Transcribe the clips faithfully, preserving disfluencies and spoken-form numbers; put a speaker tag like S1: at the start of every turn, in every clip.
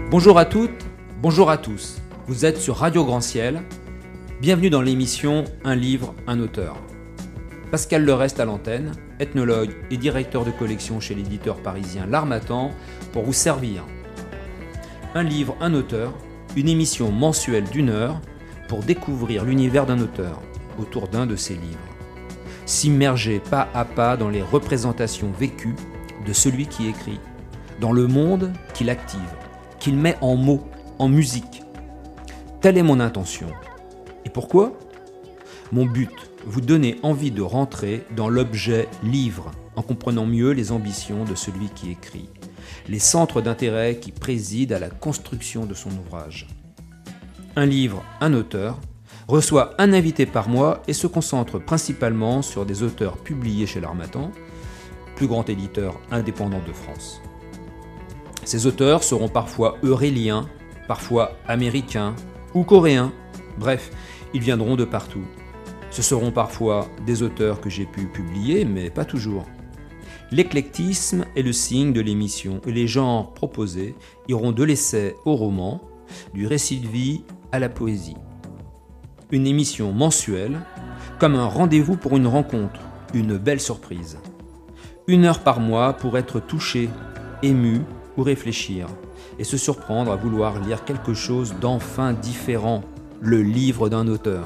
S1: Bonjour à toutes, bonjour à tous. Vous êtes sur Radio Grand Ciel. Bienvenue dans l'émission Un livre, un auteur. Pascal Lerest à l'antenne, ethnologue et directeur de collection chez l'éditeur parisien L'Harmattan, pour vous servir. Un livre, un auteur, une émission mensuelle d'une heure pour découvrir l'univers d'un auteur autour d'un de ses livres. S'immerger pas à pas dans les représentations vécues de celui qui écrit, dans le monde qu'il active, qu'il met en mots, en musique. Telle est mon intention. Et pourquoi ? Mon but, vous donner envie de rentrer dans l'objet livre, en comprenant mieux les ambitions de celui qui écrit, les centres d'intérêt qui président à la construction de son ouvrage. Un livre, un auteur, reçoit un invité par mois et se concentre principalement sur des auteurs publiés chez L'Harmattan, plus grand éditeur indépendant de France. Ces auteurs seront parfois euréliens, parfois américains ou coréens, bref, ils viendront de partout. Ce seront parfois des auteurs que j'ai pu publier, mais pas toujours. L'éclectisme est le signe de l'émission et les genres proposés iront de l'essai au roman, du récit de vie à la poésie. Une émission mensuelle, comme un rendez-vous pour une rencontre, une belle surprise. Une heure par mois pour être touché, ému ou réfléchir, et se surprendre à vouloir lire quelque chose d'enfin différent, le livre d'un auteur.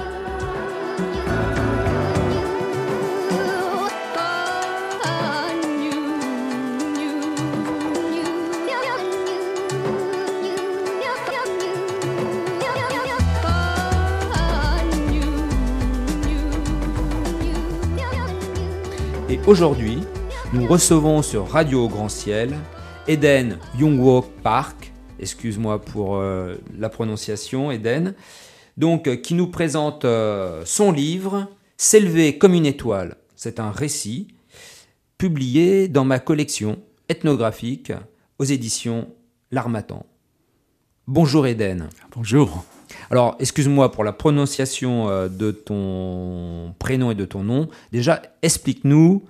S1: Et aujourd'hui, nous recevons sur Radio Grand Ciel Eden Youngwook Park, excuse-moi pour euh, la prononciation Eden, donc euh, qui nous présente euh, son livre « S'élever comme une étoile ». C'est un récit publié dans ma collection ethnographique aux éditions L'Harmattan. Bonjour Eden.
S2: Bonjour.
S1: Alors, excuse-moi pour la prononciation euh, de ton prénom et de ton nom. Déjà, explique-nous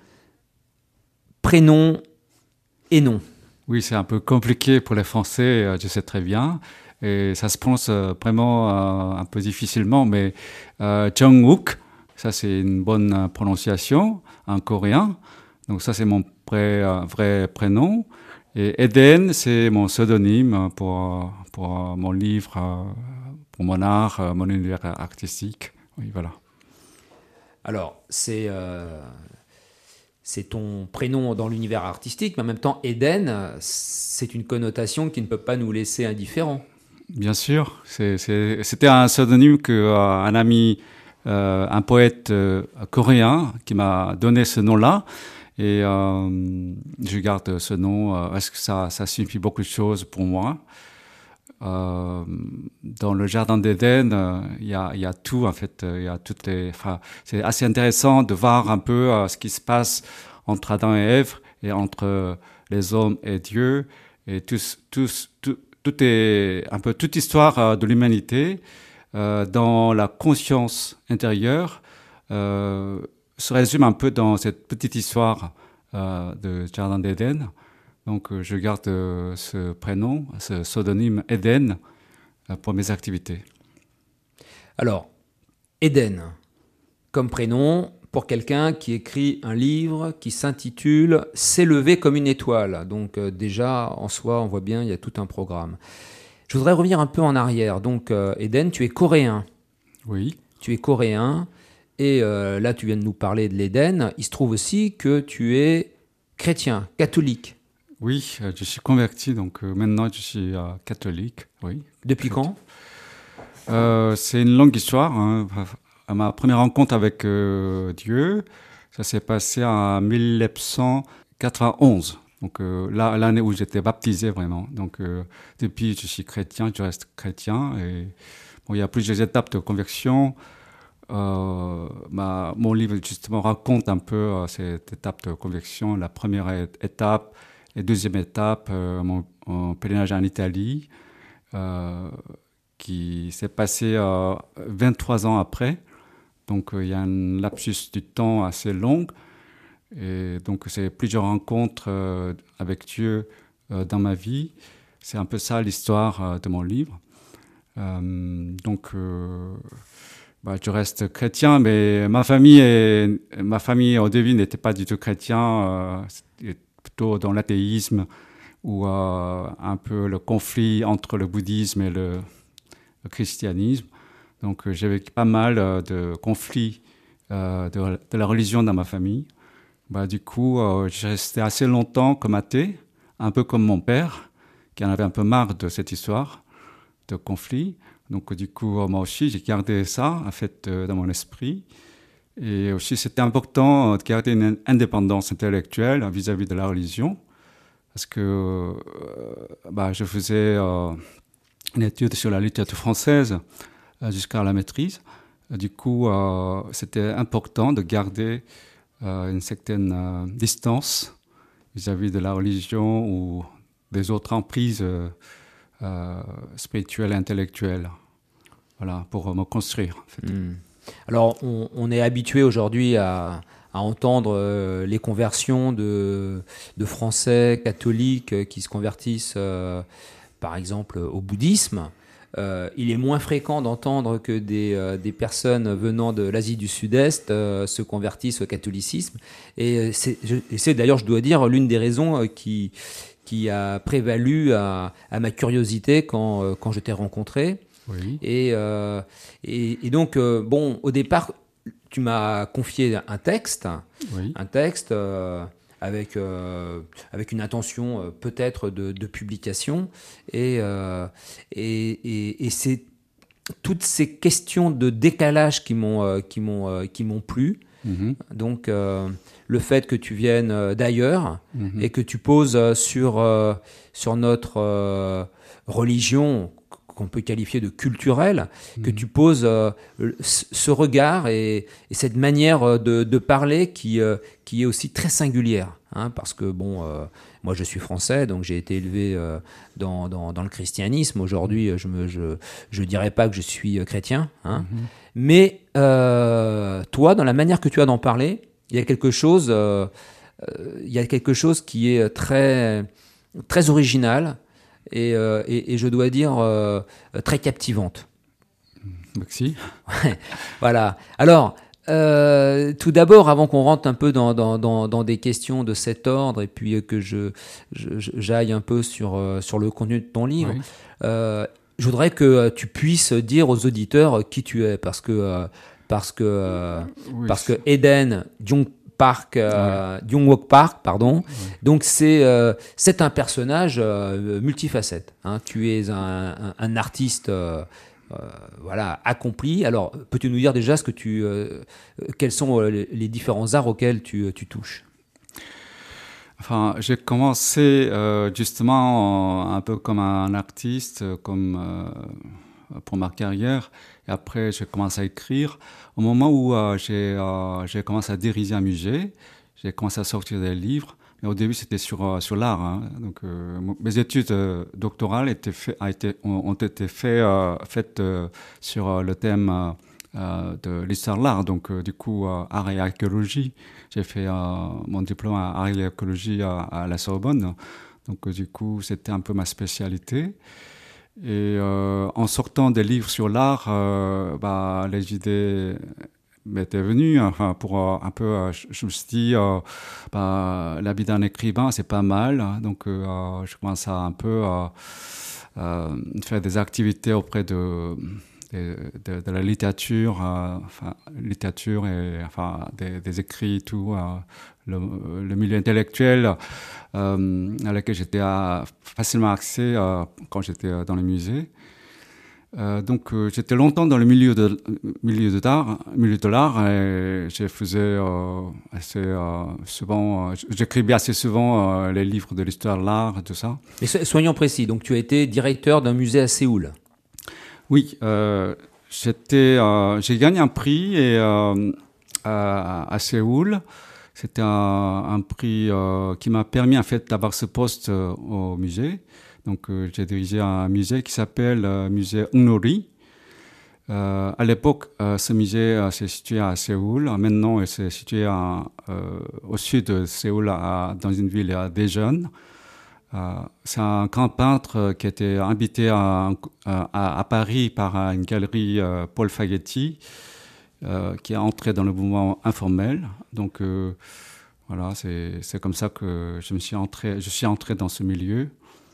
S1: prénom et nom.
S2: Oui, c'est un peu compliqué pour les Français, je sais très bien. Et ça se prononce vraiment euh, un peu difficilement, mais euh, Jung-wook, ça c'est une bonne prononciation en coréen. Donc ça c'est mon vrai, euh, vrai prénom. Et Eden, c'est mon pseudonyme pour, pour mon livre, pour mon art, mon univers artistique. Oui, voilà.
S1: Alors, c'est... Euh... C'est ton prénom dans l'univers artistique, mais en même temps, Eden, c'est une connotation qui ne peut pas nous laisser indifférents.
S2: Bien sûr, c'est, c'est, c'était un pseudonyme que euh, un ami, euh, un poète euh, coréen, qui m'a donné ce nom-là, et euh, je garde ce nom euh, parce que ça, ça signifie beaucoup de choses pour moi. Euh, dans le jardin d'Éden, il euh, y a, il y a tout en fait. Il y a toutes les. Enfin, c'est assez intéressant de voir un peu euh, ce qui se passe entre Adam et Ève et entre euh, les hommes et Dieu, et tous, tous, tout, tout est un peu toute l'histoire euh, de l'humanité euh, dans la conscience intérieure euh, se résume un peu dans cette petite histoire euh, de jardin d'Éden. Donc, euh, je garde euh, ce prénom, ce pseudonyme Eden euh, pour mes activités.
S1: Alors, Eden, comme prénom pour quelqu'un qui écrit un livre qui s'intitule « S'élever comme une étoile ». Donc, euh, déjà, en soi, on voit bien, il y a tout un programme. Je voudrais revenir un peu en arrière. Donc, euh, Eden, tu es coréen.
S2: Oui.
S1: Tu es coréen. Et euh, là, tu viens de nous parler de l'Éden. Il se trouve aussi que tu es chrétien, catholique.
S2: Oui, je suis converti, donc euh, maintenant je suis euh, catholique. Oui.
S1: Depuis quand ?
S2: euh, C'est une longue histoire. Hein. Ma première rencontre avec euh, Dieu, ça s'est passé en dix-neuf cent quatre-vingt-onze. Donc euh, là, l'année où j'étais baptisé vraiment. Donc euh, depuis, je suis chrétien, je reste chrétien. Et bon, il y a plusieurs étapes de conversion. Euh, ma, mon livre justement raconte un peu euh, cette étape de conversion. La première étape. Et deuxième étape, euh, mon, mon pèlerinage en Italie, euh, qui s'est passé euh, vingt-trois ans après. Donc, euh, il y a un lapsus du temps assez long. Et donc, c'est plusieurs rencontres euh, avec Dieu euh, dans ma vie. c'est un peu ça l'histoire euh, de mon livre. Euh, donc, euh, bah, je reste chrétien, mais ma famille, est, ma famille au début n'était pas du tout chrétien, euh, c'était plutôt dans l'athéisme ou euh, un peu le conflit entre le bouddhisme et le, le christianisme. Donc, euh, j'ai vécu pas mal euh, de conflits euh, de, de la religion dans ma famille. Bah, du coup, euh, j'ai resté assez longtemps comme athée, un peu comme mon père, qui en avait un peu marre de cette histoire de conflit. Donc, du coup, euh, moi aussi, j'ai gardé ça, en fait, euh, dans mon esprit. Et aussi, c'était important de garder une indépendance intellectuelle vis-à-vis de la religion, parce que euh, bah, je faisais euh, une étude sur la littérature française euh, jusqu'à la maîtrise. Du coup, euh, c'était important de garder euh, une certaine euh, distance vis-à-vis de la religion ou des autres emprises euh, euh, spirituelles et intellectuelles. Voilà, pour me construire. En fait.
S1: Mmh. Alors, on, on est habitué aujourd'hui à, à entendre euh, les conversions de, de Français catholiques euh, qui se convertissent, euh, par exemple, au bouddhisme. Euh, il est moins fréquent d'entendre que des, euh, des personnes venant de l'Asie du Sud-Est euh, se convertissent au catholicisme. Et c'est, je, et c'est d'ailleurs, je dois dire, l'une des raisons qui, qui a prévalu à, à ma curiosité quand, euh, quand je t'ai rencontré.
S2: Oui.
S1: Et, euh, et, et donc, euh, bon, au départ, tu m'as confié un texte,
S2: Oui.
S1: un texte euh, avec, euh, avec une intention euh, peut-être de, de publication. Et, euh, et, et, et c'est toutes ces questions de décalage qui m'ont, euh, qui m'ont, euh, qui m'ont plu.
S2: Mm-hmm.
S1: Donc, euh, le fait que tu viennes d'ailleurs
S2: Mm-hmm.
S1: et que tu poses sur, euh, sur notre euh, religion, qu'on peut qualifier de culturelle, mmh. que tu poses euh, ce regard et, et cette manière de, de parler qui, euh, qui est aussi très singulière. Hein, parce que, bon, euh, moi je suis français, donc j'ai été élevé euh, dans, dans, dans le christianisme. Aujourd'hui, je ne je, je dirais pas que je suis chrétien. Hein. Mmh. Mais euh, toi, dans la manière que tu as d'en parler, il y a quelque chose, euh, il y a quelque chose qui est très, très original. Et, euh, et, et je dois dire euh, très captivante.
S2: Merci.
S1: Ouais, voilà. Alors, euh, tout d'abord, avant qu'on rentre un peu dans, dans, dans, dans des questions de cet ordre et puis que je, je, j'aille un peu sur, sur le contenu de ton livre, oui. euh, je voudrais que tu puisses dire aux auditeurs qui tu es, parce que euh, parce que euh, oui, parce que Eden Jung Park, euh, ouais. Jung-Wook Park, pardon. Ouais. Donc c'est euh, c'est un personnage euh, multifacette. Hein. Tu es un, un, un artiste, euh, euh, voilà, accompli. Alors, peux-tu nous dire déjà ce que tu, euh, quels sont les, les différents arts auxquels tu, tu touches?
S2: Enfin, j'ai commencé euh, justement un peu comme un artiste, comme euh, pour ma carrière. Et après, j'ai commencé à écrire. Au moment où euh, j'ai, euh, j'ai commencé à diriger un musée, j'ai commencé à sortir des livres. Mais au début, c'était sur, euh, sur l'art. Hein. Donc, euh, mes études euh, doctorales étaient fait, a été, ont, ont été fait, euh, faites euh, sur euh, le thème euh, de l'histoire de l'art. Donc, euh, du coup, euh, art et archéologie. J'ai fait euh, mon diplôme à art et archéologie à, à la Sorbonne. Donc, euh, du coup, c'était un peu ma spécialité. Et euh, en sortant des livres sur l'art, euh, bah, les idées m'étaient venues. Enfin, pour euh, un peu, euh, je, je me suis dit, euh, bah, la vie d'un écrivain, c'est pas mal. Donc, euh, je commence à un peu euh, euh, faire des activités auprès de de, de, de la littérature, euh, enfin, littérature et enfin des, des écrits et tout. Euh, le, le milieu intellectuel euh, à laquelle j'étais euh, facilement accès euh, quand j'étais dans les musées. Euh, donc euh, j'étais longtemps dans le milieu de milieu de l'art, milieu de l'art et je faisais euh, assez euh, souvent, euh, j'écrivais assez souvent euh, les livres de l'histoire de l'art et tout ça.
S1: Mais soyons précis. Donc tu as été directeur d'un musée à Séoul.
S2: Oui, euh, j'étais, euh, j'ai gagné un prix et euh, à, à Séoul. C'était un, un prix euh, qui m'a permis en fait d'avoir ce poste euh, au musée. Donc euh, j'ai dirigé un musée qui s'appelle euh, musée Ungno-ri. Euh, à l'époque, euh, ce musée euh, s'est situé à Séoul. Maintenant, il s'est situé à, euh, au sud de Séoul, à, dans une ville à Daejeon. Euh, c'est un grand peintre qui a été invité à, à, à Paris par une galerie euh, Paul Faghetti, euh, qui est entré dans le mouvement informel. Donc euh, voilà, c'est, c'est comme ça que je me suis entré, je suis entré dans ce milieu.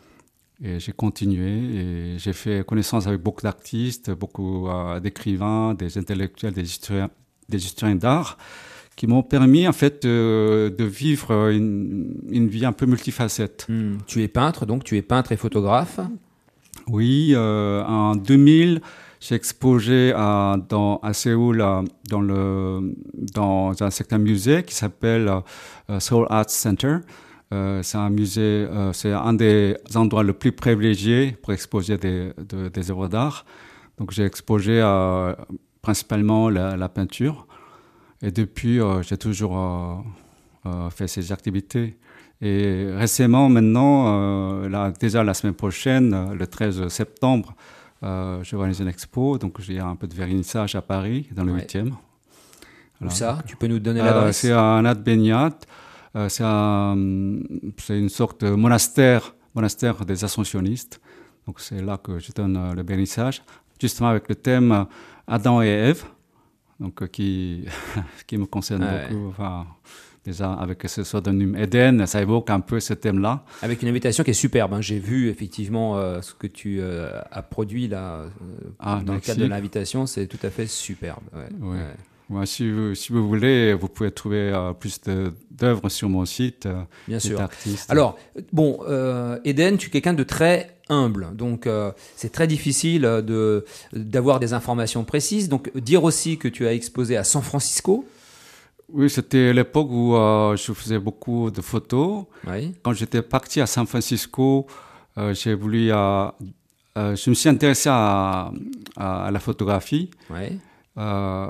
S2: Et j'ai continué et j'ai fait connaissance avec beaucoup d'artistes, beaucoup euh, d'écrivains, des intellectuels, des historiens, des historiens d'art, qui m'ont permis en fait de, de vivre une, une vie un peu multifacette.
S1: Mmh. Tu es peintre, donc tu es peintre et photographe.
S2: Oui, euh, en deux mille, j'ai exposé à, dans, à Séoul à, dans, le, dans un certain musée qui s'appelle euh, Seoul Arts Center. Euh, c'est un musée, euh, c'est un des endroits les plus privilégiés pour exposer des, de, des œuvres d'art. Donc j'ai exposé euh, principalement la, la peinture. Et depuis, euh, j'ai toujours euh, euh, fait ces activités. Et récemment, maintenant, euh, là, déjà la semaine prochaine, le treize septembre, euh, je réalise une expo. Donc j'ai un peu de vernissage à Paris, dans le
S1: Ouais.
S2: huitième.
S1: Voilà. Où ça?
S2: Donc,
S1: tu peux nous donner
S2: euh,
S1: l'adresse?
S2: C'est à Nat Benyat. Euh, c'est, un, c'est une sorte de monastère, monastère des Ascensionnistes. Donc c'est là que je donne euh, le vernissage, justement avec le thème euh, Adam et Ève, donc euh, qui qui me concerne
S1: Ah
S2: beaucoup.
S1: ouais.
S2: Enfin, déjà avec ce pseudonyme Eden, ça évoque un peu ce thème-là.
S1: Avec une invitation qui est superbe. Hein. J'ai vu effectivement euh, ce que tu euh, as produit là euh,
S2: Ah,
S1: dans
S2: merci.
S1: le cadre de l'invitation, c'est tout à fait superbe. Ouais.
S2: Ouais.
S1: Ouais.
S2: Ouais, si, vous, si vous voulez, vous pouvez trouver euh, plus de, d'œuvres sur mon site. Euh,
S1: Bien sûr.
S2: D'artistes.
S1: Alors, bon, euh, Eden, tu es quelqu'un de très humble, donc euh, c'est très difficile de, d'avoir des informations précises. Donc, dire aussi que tu as exposé à San Francisco.
S2: Oui, c'était l'époque où euh, je faisais beaucoup de photos.
S1: Oui.
S2: Quand j'étais parti à San Francisco, euh, j'ai voulu, euh, euh, je me suis intéressé à, à, à la photographie.
S1: Oui.
S2: Euh,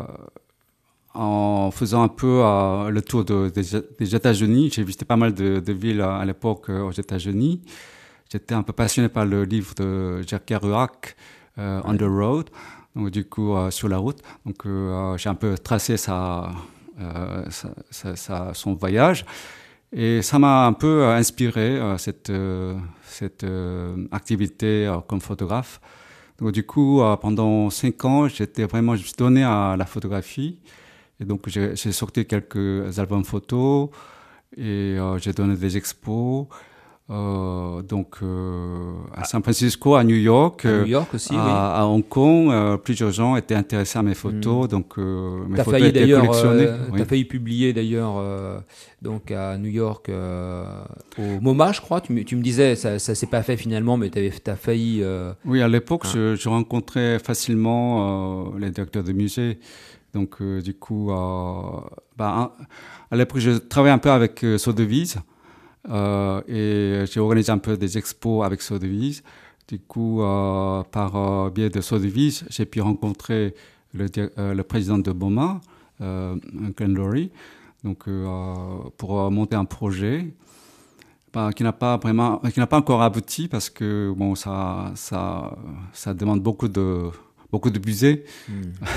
S2: en faisant un peu euh, le tour de, des, des États-Unis. J'ai visité pas mal de, de villes à, à l'époque euh, aux États-Unis. J'étais un peu passionné par le livre de Jack Kerouac, euh,
S1: Ouais.
S2: On the Road, donc du coup euh, sur la route. Donc euh, j'ai un peu tracé sa, euh, sa, sa, sa, son voyage et ça m'a un peu euh, inspiré euh, cette, euh, cette euh, activité euh, comme photographe. Donc du coup euh, pendant cinq ans j'étais vraiment, je me suis donné à la photographie. Et donc, j'ai, j'ai sorti quelques albums photos et euh, j'ai donné des expos. Euh, donc, euh, à San Francisco, à New York,
S1: À
S2: euh,
S1: New York aussi,
S2: à,
S1: oui.
S2: à Hong Kong, euh, plusieurs gens étaient intéressés à mes photos.
S1: Mm.
S2: Donc, euh, mes
S1: T'as
S2: photos
S1: failli
S2: étaient
S1: d'ailleurs,
S2: collectionnées.
S1: euh,
S2: Oui.
S1: t'as failli publier d'ailleurs euh, donc à New York euh, au MoMA, je crois. Tu me, tu me disais, ça, ça s'est pas fait finalement, mais t'avais, t'as failli. Euh...
S2: Oui, à l'époque,
S1: Hein.
S2: je, je rencontrais facilement euh, les directeurs de musées. Donc, euh, du coup, euh, bah, à l'époque, je travaillais un peu avec euh, Sotheby's euh, et j'ai organisé un peu des expos avec Sotheby's. Du coup, euh, par euh, biais de Sotheby's, j'ai pu rencontrer le, euh, le président de BOMA, euh, Glenn Laurie, donc euh, pour euh, monter un projet bah, qui n'a pas vraiment, qui n'a pas encore abouti parce que bon, ça, ça, ça demande beaucoup de, beaucoup de budget.
S1: Mm.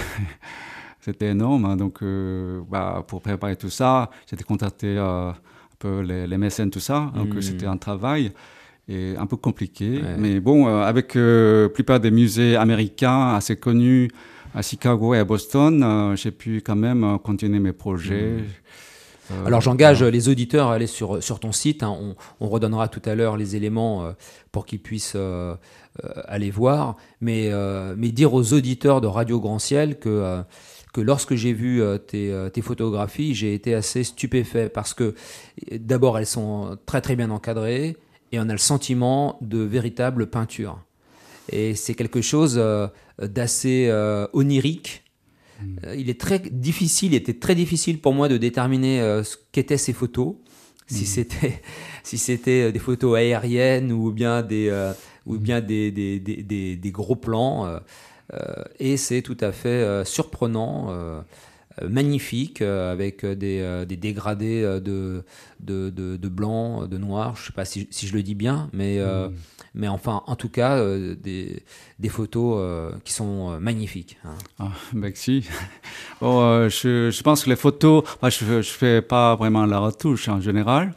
S2: C'était énorme, hein, donc euh, bah, pour préparer tout ça, j'ai contacté euh, un peu les, les mécènes, tout ça, donc
S1: Mm.
S2: c'était un travail et un peu compliqué.
S1: Ouais.
S2: Mais bon, euh, avec euh, la plupart des musées américains assez connus à Chicago et à Boston, euh, j'ai pu quand même euh, continuer mes projets.
S1: Mm.
S2: Euh,
S1: Alors j'engage
S2: voilà.
S1: les auditeurs à aller sur, sur ton site. Hein. On, on redonnera tout à l'heure les éléments euh, pour qu'ils puissent euh, euh, aller voir. Mais, euh, mais dire aux auditeurs de Radio Grand Ciel que, euh, que lorsque j'ai vu euh, tes, euh, tes photographies, j'ai été assez stupéfait parce que d'abord elles sont très très bien encadrées et on a le sentiment de véritable peinture. Et c'est quelque chose euh, d'assez euh, onirique. Euh, il est très difficile, il était très difficile pour moi de déterminer euh, ce qu'étaient ces photos, si
S2: Mm.
S1: c'était si c'était des photos aériennes ou bien des euh, ou bien des des, des, des, des gros plans. Euh, euh, et c'est tout à fait euh, surprenant, euh, euh, magnifique, euh, avec des, euh, des dégradés euh, de, de, de, de blanc, de noir. Je ne sais pas si, si je le dis bien, mais, euh,
S2: Mm.
S1: mais enfin, en tout cas, euh, des, des photos euh, qui sont euh, magnifiques. Hein.
S2: Ah, merci. Bon, euh, je, je pense que les photos, moi, je ne fais pas vraiment la retouche en général.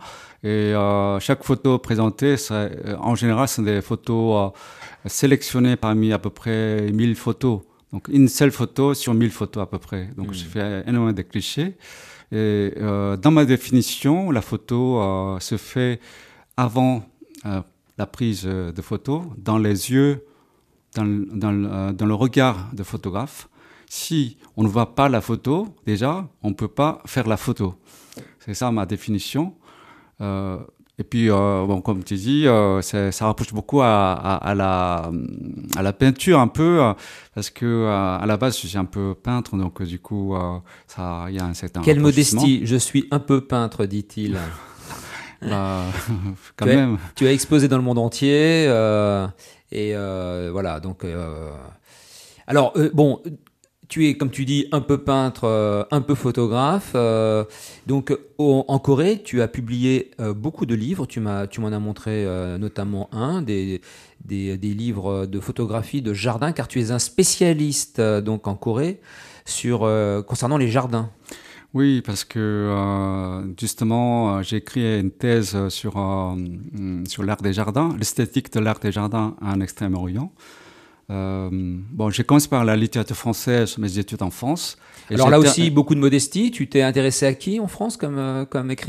S2: Et euh, chaque photo présentée, ça, en général, ce sont des photos euh, sélectionnées parmi à peu près mille photos. Donc, une seule photo sur mille photos à peu près. Donc, mmh. je fais énormément de clichés. Et euh, dans ma définition, la photo euh, se fait avant euh, la prise de photo, dans les yeux, dans, dans, dans le regard de photographe. Si on ne voit pas la photo, déjà, on ne peut pas faire la photo. C'est ça ma définition. Euh, et puis, euh, bon, comme tu dis, euh, ça, ça rapproche beaucoup à, à, à, la, à la peinture un peu, euh, parce que euh, à la base, je suis un peu peintre, donc euh, du coup, euh, ça, il y a un certain
S1: Quelle modestie, je suis un peu peintre, dit-il.
S2: Bah, quand
S1: tu
S2: même.
S1: As, tu as exposé dans le monde entier, euh, et euh, voilà, donc... Euh, alors, euh, bon... Tu es, comme tu dis, un peu peintre, euh, un peu photographe. Euh, donc, au, en Corée, tu as publié euh, beaucoup de livres. Tu m'as, tu m'en as montré euh, notamment un, des, des, des livres de photographie de jardin, car tu es un spécialiste euh, donc en Corée sur euh, concernant les jardins.
S2: Oui, parce que euh, justement, euh, j'ai écrit une thèse sur euh, sur l'art des jardins, l'esthétique de l'art des jardins en Extrême-Orient. Euh, bon, j'ai commencé par la littérature française, mes études en France.
S1: Et Alors là aussi, beaucoup de modestie. Tu t'es intéressé à qui en France comme, euh, comme écrivain ?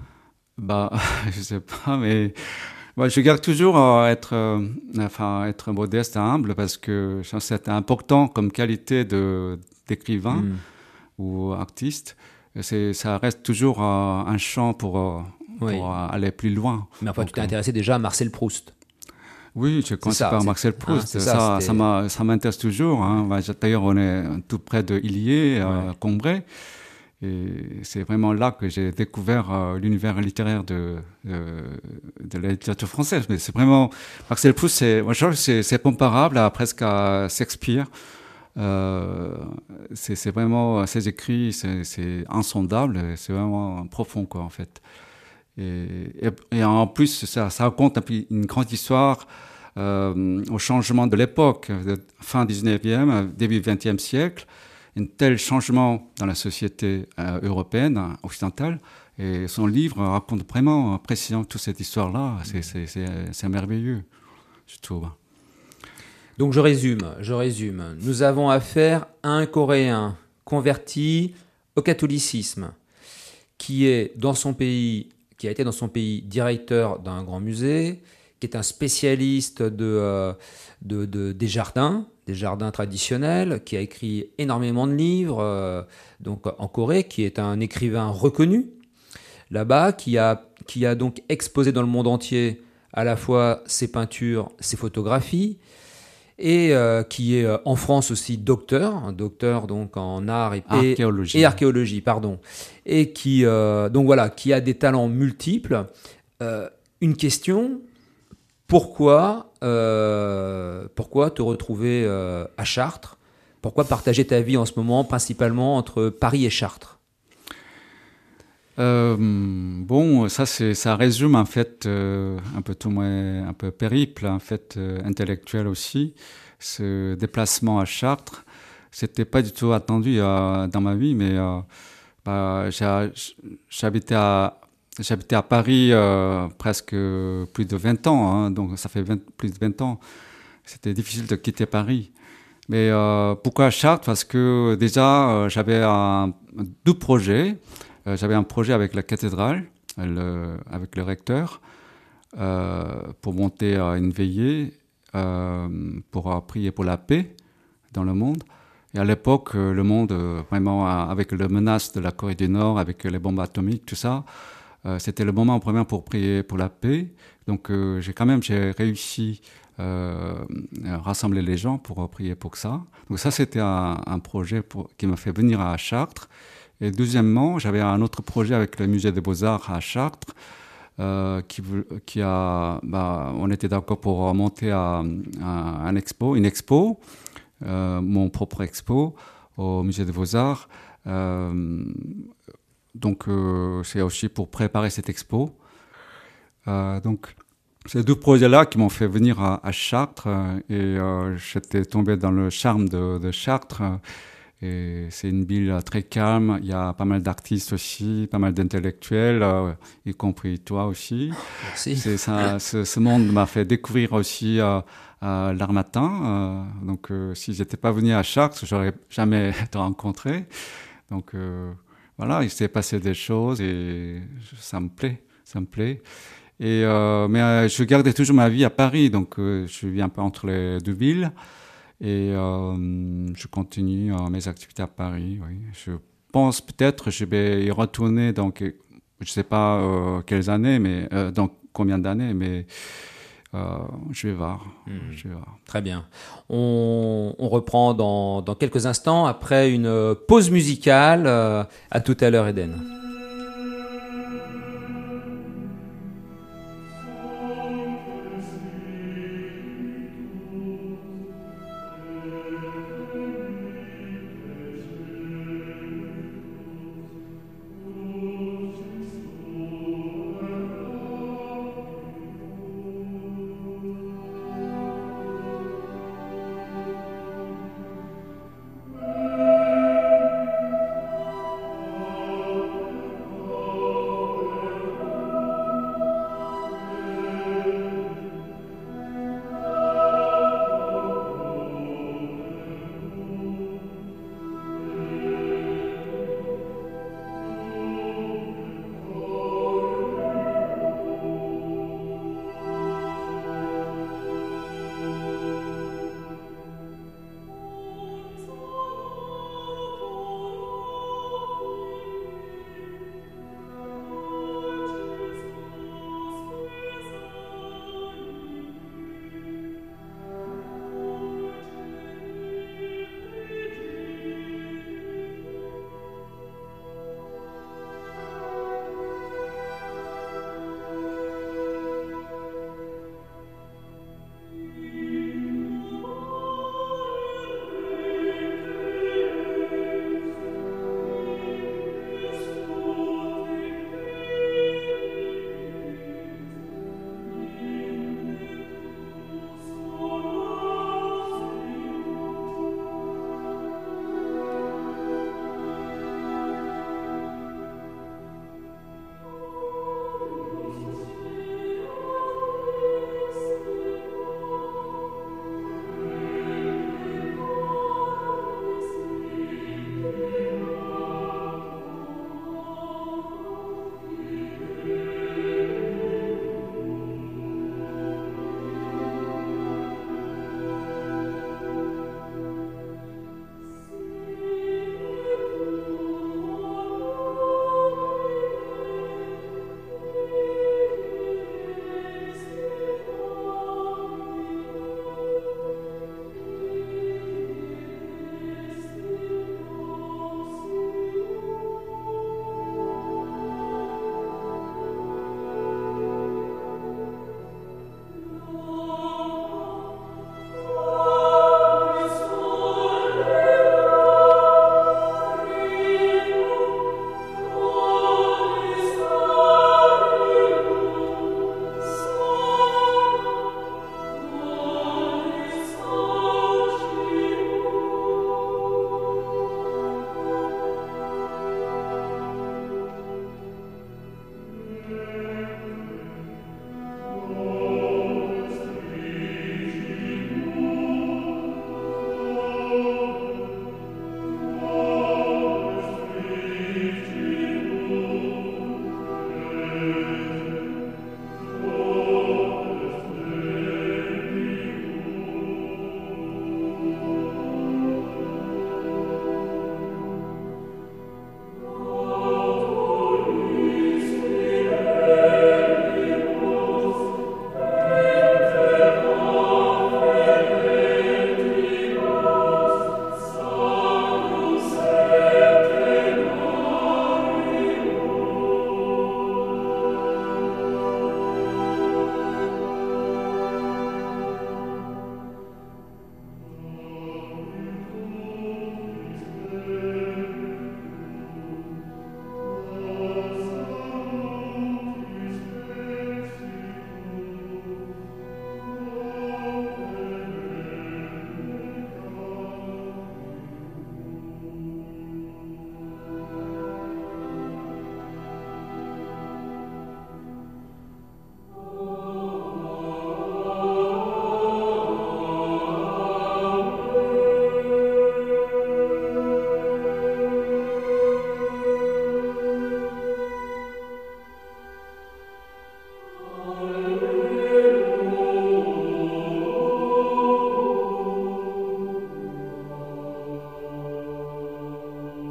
S2: Bah, je sais pas, mais bah, je garde toujours euh, être, euh, enfin, être modeste et humble parce que je pense que c'est important comme qualité de, d'écrivain mmh. ou artiste. C'est, ça reste toujours euh, un champ pour, euh, oui. pour euh, aller plus loin.
S1: Mais enfin,
S2: Donc,
S1: tu t'es intéressé déjà à Marcel Proust.
S2: Oui, j'ai commencé par Marcel Proust.
S1: Ah,
S2: ça, ça, ça, m'a, ça m'intéresse toujours. Hein. D'ailleurs, on est tout près de Illiers, ouais. euh, Combray. Et c'est vraiment là que j'ai découvert euh, l'univers littéraire de, de, de la littérature française. Mais c'est vraiment... Marcel Proust, c'est, moi, je trouve que c'est, c'est comparable à, presque à Shakespeare. Euh, c'est, c'est vraiment... Ses écrits, c'est, c'est insondable. C'est vraiment profond, quoi, en fait. Et, et, et en plus, ça, ça raconte une grande histoire euh, au changement de l'époque, de fin dix-neuvième, début vingtième siècle, un tel changement dans la société euh, européenne, occidentale. Et son livre raconte vraiment précisément toute cette histoire-là. C'est, c'est, c'est, c'est merveilleux, je trouve.
S1: Donc je résume, je résume. Nous avons affaire à un Coréen converti au catholicisme, qui est dans son pays... qui a été dans son pays directeur d'un grand musée, qui est un spécialiste de, euh, de, de, des jardins, des jardins traditionnels, qui a écrit énormément de livres euh, donc en Corée, qui est un écrivain reconnu là-bas, qui a, qui a donc exposé dans le monde entier à la fois ses peintures, ses photographies, et euh, qui est euh, en France aussi docteur, docteur donc en art et,
S2: archéologie.
S1: et, et archéologie, pardon, et qui euh, donc voilà, qui a des talents multiples. Euh, une question: pourquoi, euh, pourquoi te retrouver euh, à Chartres ? Pourquoi partager ta vie en ce moment principalement entre Paris et Chartres ?
S2: Euh, bon, ça, c'est, ça résume en fait euh, un peu tout mon un peu périple en fait euh, intellectuel aussi. Ce déplacement à Chartres, c'était pas du tout attendu euh, dans ma vie, mais euh, bah, j'ai, j'habitais à j'habitais à Paris euh, presque plus de vingt ans, hein, donc ça fait vingt, plus de vingt ans. C'était difficile de quitter Paris. Mais euh, pourquoi Chartres ? Parce que déjà euh, j'avais un, deux projets. Euh, j'avais un projet avec la cathédrale, le, avec le recteur, euh, pour monter euh, une veillée, euh, pour euh, prier pour la paix dans le monde. Et à l'époque, euh, le monde, euh, vraiment, euh, avec la menace de la Corée du Nord, avec les bombes atomiques, tout ça, euh, c'était le moment vraiment pour prier pour la paix. Donc, euh, j'ai quand même j'ai réussi euh, à rassembler les gens pour euh, prier pour ça. Donc ça, c'était un, un projet pour, qui m'a fait venir à Chartres. Et deuxièmement, j'avais un autre projet avec le musée des Beaux-Arts à Chartres, euh, qui, qui a, bah, on était d'accord pour monter à, à un expo, une expo, euh, mon propre expo au musée des Beaux-Arts. Euh, donc, euh, c'est aussi pour préparer cette expo. Euh, donc, ces deux projets-là qui m'ont fait venir à, à Chartres, et euh, j'étais tombé dans le charme de, de Chartres. Et c'est une ville très calme. Il y a pas mal d'artistes aussi, pas mal d'intellectuels, euh, y compris toi aussi.
S1: Merci.
S2: C'est ça, ce, ce monde m'a fait découvrir aussi euh, euh, l'Harmattan. Euh, donc, euh, si j'étais pas venu à Chartres, j'aurais jamais te rencontré. Donc, euh, voilà, il s'est passé des choses et ça me plaît, ça me plaît. Et euh, mais euh, je gardais toujours ma vie à Paris, donc euh, je vis un peu entre les deux villes. Et euh, je continue euh, mes activités à Paris. Oui. Je pense peut-être je vais y retourner dans, je ne sais pas euh, quelles années, mais euh, dans combien d'années, mais euh, je vais voir.
S1: Mmh.
S2: Je vais voir.
S1: Très bien. On, on reprend dans, dans quelques instants après une pause musicale. Euh, à tout à l'heure, Eden.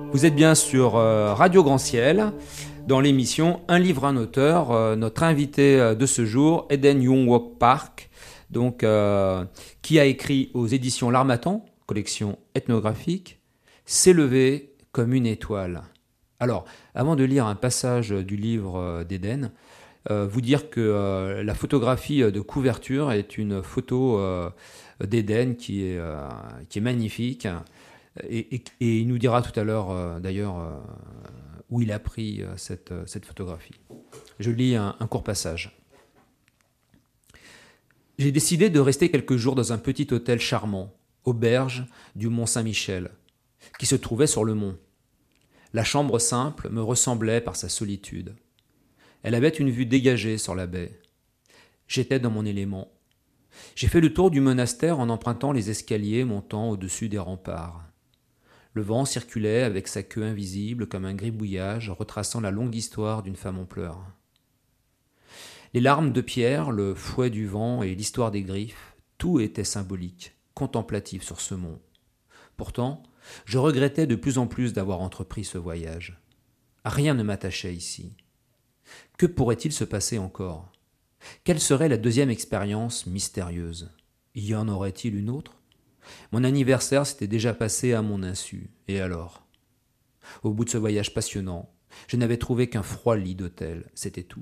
S1: Vous êtes bien sur euh, Radio Grand Ciel, dans l'émission Un livre, un auteur. Euh, notre invité euh, de ce jour, Eden Young-Wook Park, donc, euh, qui a écrit aux éditions L'Harmattan, collection ethnographique, « S'élever comme une étoile ». Alors, avant de lire un passage du livre euh, d'Eden, euh, vous dire que euh, la photographie de couverture est une photo euh, d'Eden qui est, euh, qui est magnifique. Et, et, et il nous dira tout à l'heure, euh, d'ailleurs, euh, où il a pris euh, cette, euh, cette photographie. Je lis un, un court passage. J'ai décidé de rester quelques jours dans un petit hôtel charmant, auberge du Mont Saint-Michel, qui se trouvait sur le mont. La chambre simple me ressemblait par sa solitude. Elle avait une vue dégagée sur la baie. J'étais dans mon élément. J'ai fait le tour du monastère en empruntant les escaliers montant au-dessus des remparts. Le vent circulait avec sa queue invisible comme un gribouillage retraçant la longue histoire d'une femme en pleurs. Les larmes de pierre, le fouet du vent et l'histoire des griffes, tout était symbolique, contemplatif sur ce mont. Pourtant, je regrettais de plus en plus d'avoir entrepris ce voyage. Rien ne m'attachait ici. Que pourrait-il se passer encore ? Quelle serait la deuxième expérience mystérieuse ? Y en aurait-il une autre ? Mon anniversaire s'était déjà passé à mon insu, et alors ? Au bout de ce voyage passionnant, je n'avais trouvé qu'un froid lit d'hôtel, c'était tout.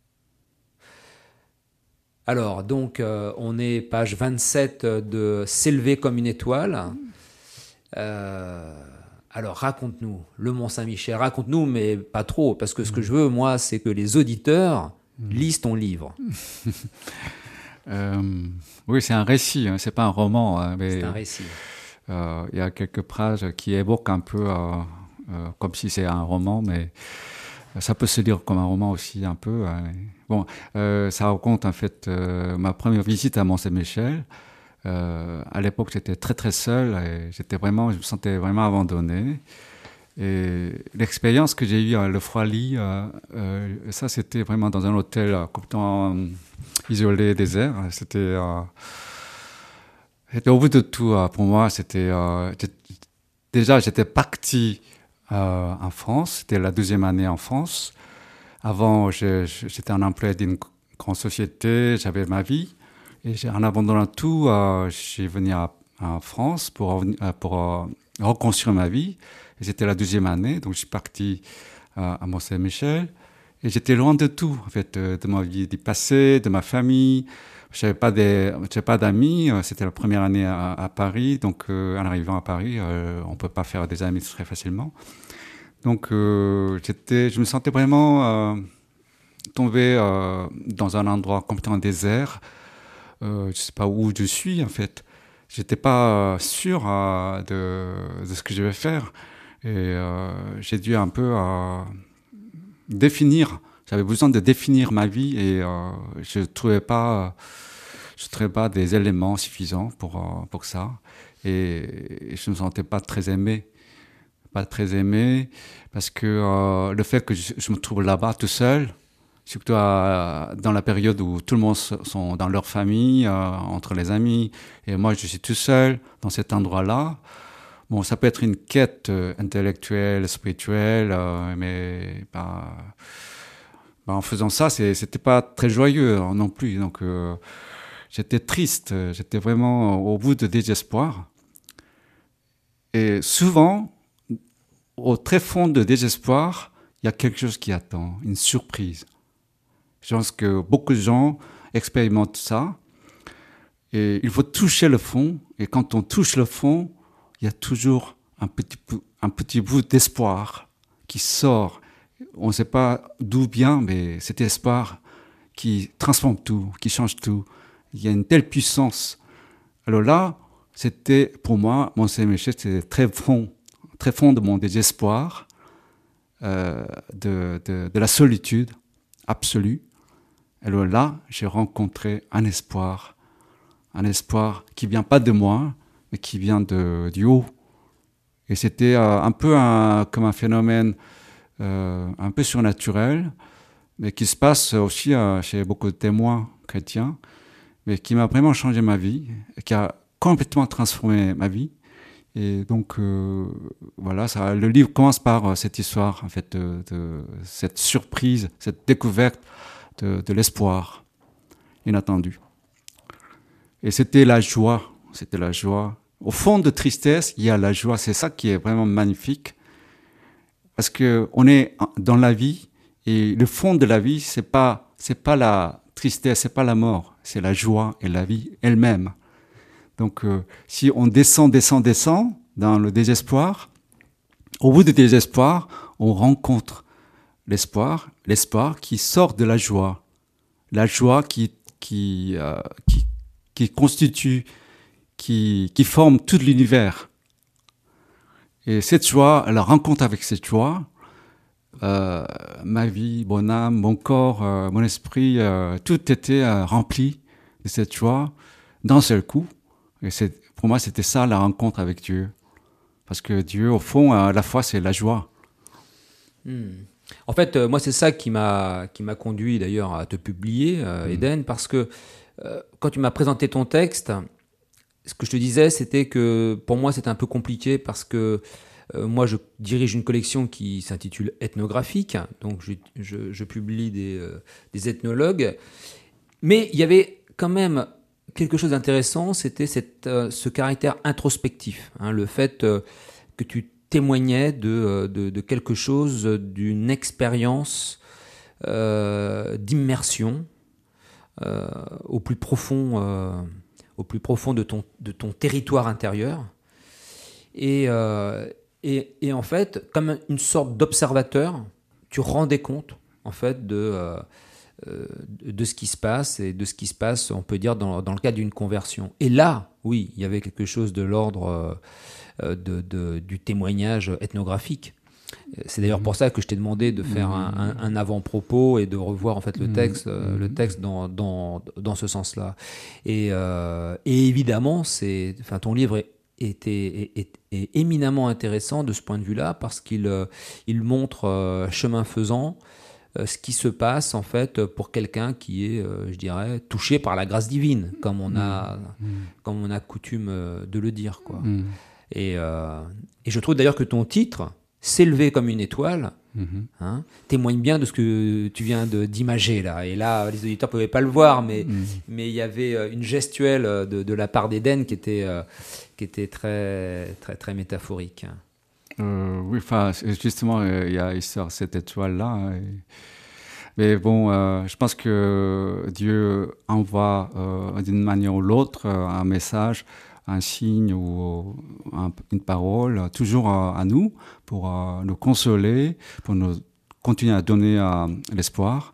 S1: Alors, donc, euh, on est page vingt-sept de « S'élever comme une étoile ». Euh, alors, raconte-nous, le Mont Saint-Michel, raconte-nous, mais pas trop, parce que ce que je veux, moi, c'est que les auditeurs lisent ton livre.
S2: Euh, oui, c'est un récit, hein, c'est pas un roman. Hein, mais,
S1: c'est un récit.
S2: Euh, il y a quelques phrases qui évoquent un peu euh, euh, comme si c'est un roman, mais ça peut se lire comme un roman aussi un peu. Hein. Bon, euh, ça raconte en fait euh, ma première visite à Mont-Saint-Michel. Euh, à l'époque, j'étais très très seul et j'étais vraiment, je me sentais vraiment abandonné. Et l'expérience que j'ai eue à Le Froid-Lit, euh, euh, ça c'était vraiment dans un hôtel euh, complètement euh, isolé, désert. C'était, euh, c'était au bout de tout euh, pour moi. C'était euh, déjà j'étais parti euh, en France. C'était la deuxième année en France. Avant, je, je, j'étais un employé d'une grande société. J'avais ma vie et j'ai, en abandonnant tout, euh, j'ai venu à, en France pour pour euh, reconstruire ma vie. Et c'était la deuxième année, donc je suis parti euh, à Mont-Saint-Michel. Et j'étais loin de tout, en fait, de, de ma vie du passé, de ma famille. Je n'avais pas, des, j'avais pas d'amis. C'était la première année à, à Paris. Donc, euh, en arrivant à Paris, euh, on ne peut pas faire des amis très facilement. Donc, euh, j'étais, je me sentais vraiment euh, tombé euh, dans un endroit complètement désert. Euh, je ne sais pas où je suis, en fait. Je n'étais pas sûr euh, de, de ce que je vais faire. Et euh, j'ai dû un peu euh, définir, j'avais besoin de définir ma vie et euh, je ne trouvais pas, je trouvais pas des éléments suffisants pour, euh, pour ça. Et, et je ne me sentais pas très aimé. Pas très aimé parce que euh, le fait que je, je me trouve là-bas tout seul, surtout à, dans la période où tout le monde sont dans leur famille, euh, entre les amis, et moi je suis tout seul dans cet endroit-là. Bon, ça peut être une quête euh, intellectuelle, spirituelle, euh, mais bah, bah, en faisant ça, c'est, c'était pas très joyeux hein, non plus. Donc, euh, j'étais triste, j'étais vraiment au bout de désespoir. Et souvent, au très fond de désespoir, il y a quelque chose qui attend, une surprise. Je pense que beaucoup de gens expérimentent ça. Et il faut toucher le fond. Et quand on touche le fond, il y a toujours un petit bout, un petit bout d'espoir qui sort. On ne sait pas d'où vient, mais cet espoir qui transforme tout, qui change tout. Il y a une telle puissance. Alors là, c'était pour moi, Mont-Saint-Michel, c'était très fond, très fond de mon désespoir, euh, de, de, de la solitude absolue. Alors là, j'ai rencontré un espoir, un espoir qui vient pas de moi, mais qui vient de, du haut. Et c'était euh, un peu un, comme un phénomène euh, un peu surnaturel, mais qui se passe aussi euh, chez beaucoup de témoins chrétiens, mais qui m'a vraiment changé ma vie, qui a complètement transformé ma vie. Et donc, euh, voilà, ça, le livre commence par euh, cette histoire, en fait, de, de cette surprise, cette découverte de, de l'espoir inattendu. Et c'était la joie, c'était la joie. Au fond de tristesse, il y a la joie. C'est ça qui est vraiment magnifique. Parce que on est dans la vie, et le fond de la vie, c'est pas, c'est pas la tristesse, c'est pas la mort, c'est la joie et la vie elle-même. Donc, euh, si on descend, descend, descend dans le désespoir, au bout du désespoir, on rencontre l'espoir, l'espoir qui sort de la joie, la joie qui qui euh, qui, qui constitue, qui qui forme tout l'univers. Et cette joie, la rencontre avec cette joie, euh, ma vie, mon âme, mon corps, euh, mon esprit, euh, tout était euh, rempli de cette joie d'un seul coup. Et c'est, pour moi, c'était ça la rencontre avec Dieu. Parce que Dieu, au fond, à la fois, c'est la joie.
S1: Hmm. En fait, euh, moi, c'est ça qui m'a, qui m'a conduit d'ailleurs à te publier, euh, Eden, parce que euh, quand tu m'as présenté ton texte, ce que je te disais, c'était que pour moi, c'était un peu compliqué parce que euh, moi, je dirige une collection qui s'intitule Ethnographique, donc je, je, je publie des, euh, des ethnologues, mais il y avait quand même quelque chose d'intéressant, c'était cette, euh, ce caractère introspectif, hein, le fait euh, que tu témoignais de, de, de quelque chose, d'une expérience euh, d'immersion euh, au plus profond, euh, au plus profond de ton, de ton territoire intérieur. Et, euh, et, et en fait, comme une sorte d'observateur, tu rendais compte en fait de... Euh, de ce qui se passe et de ce qui se passe, on peut dire, dans, dans le cadre d'une conversion. Et là, oui, il y avait quelque chose de l'ordre euh, de, de, du témoignage ethnographique. C'est d'ailleurs pour ça que je t'ai demandé de faire un, un, un avant-propos et de revoir en fait le texte, euh, le texte dans, dans, dans ce sens-là. Et, euh, et évidemment, c'est, enfin, ton livre est, était, est, est, est éminemment intéressant de ce point de vue-là parce qu'il euh, il montre, euh, chemin faisant, ce qui se passe en fait pour quelqu'un qui est, euh, je dirais, touché par la grâce divine, comme on a, mmh. comme on a coutume de le dire, quoi. Mmh. Et, euh, et je trouve d'ailleurs que ton titre, S'élever comme une étoile, mmh. hein, témoigne bien de ce que tu viens de, d'imager là. Et là, les auditeurs ne pouvaient pas le voir, mais mmh. mais il y avait une gestuelle de, de la part d'Eden qui était, euh, qui était très, très, très métaphorique.
S2: Euh, oui, enfin, justement, il y a l'histoire cette étoile-là. Hein, et... Mais bon, euh, je pense que Dieu envoie euh, d'une manière ou l'autre euh, un message, un signe ou un, une parole, toujours à, à nous, pour euh, nous consoler, pour nous continuer à donner euh, l'espoir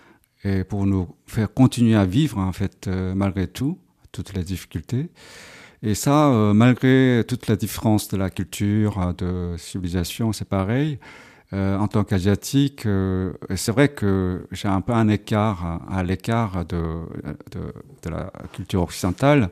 S2: et pour nous faire continuer à vivre, en fait, euh, malgré tout, toutes les difficultés. Et ça, euh, malgré toute la différence de la culture, de civilisation, c'est pareil. Euh, en tant qu'asiatique, euh, c'est vrai que j'ai un peu un écart, à l'écart de, de, de la culture occidentale.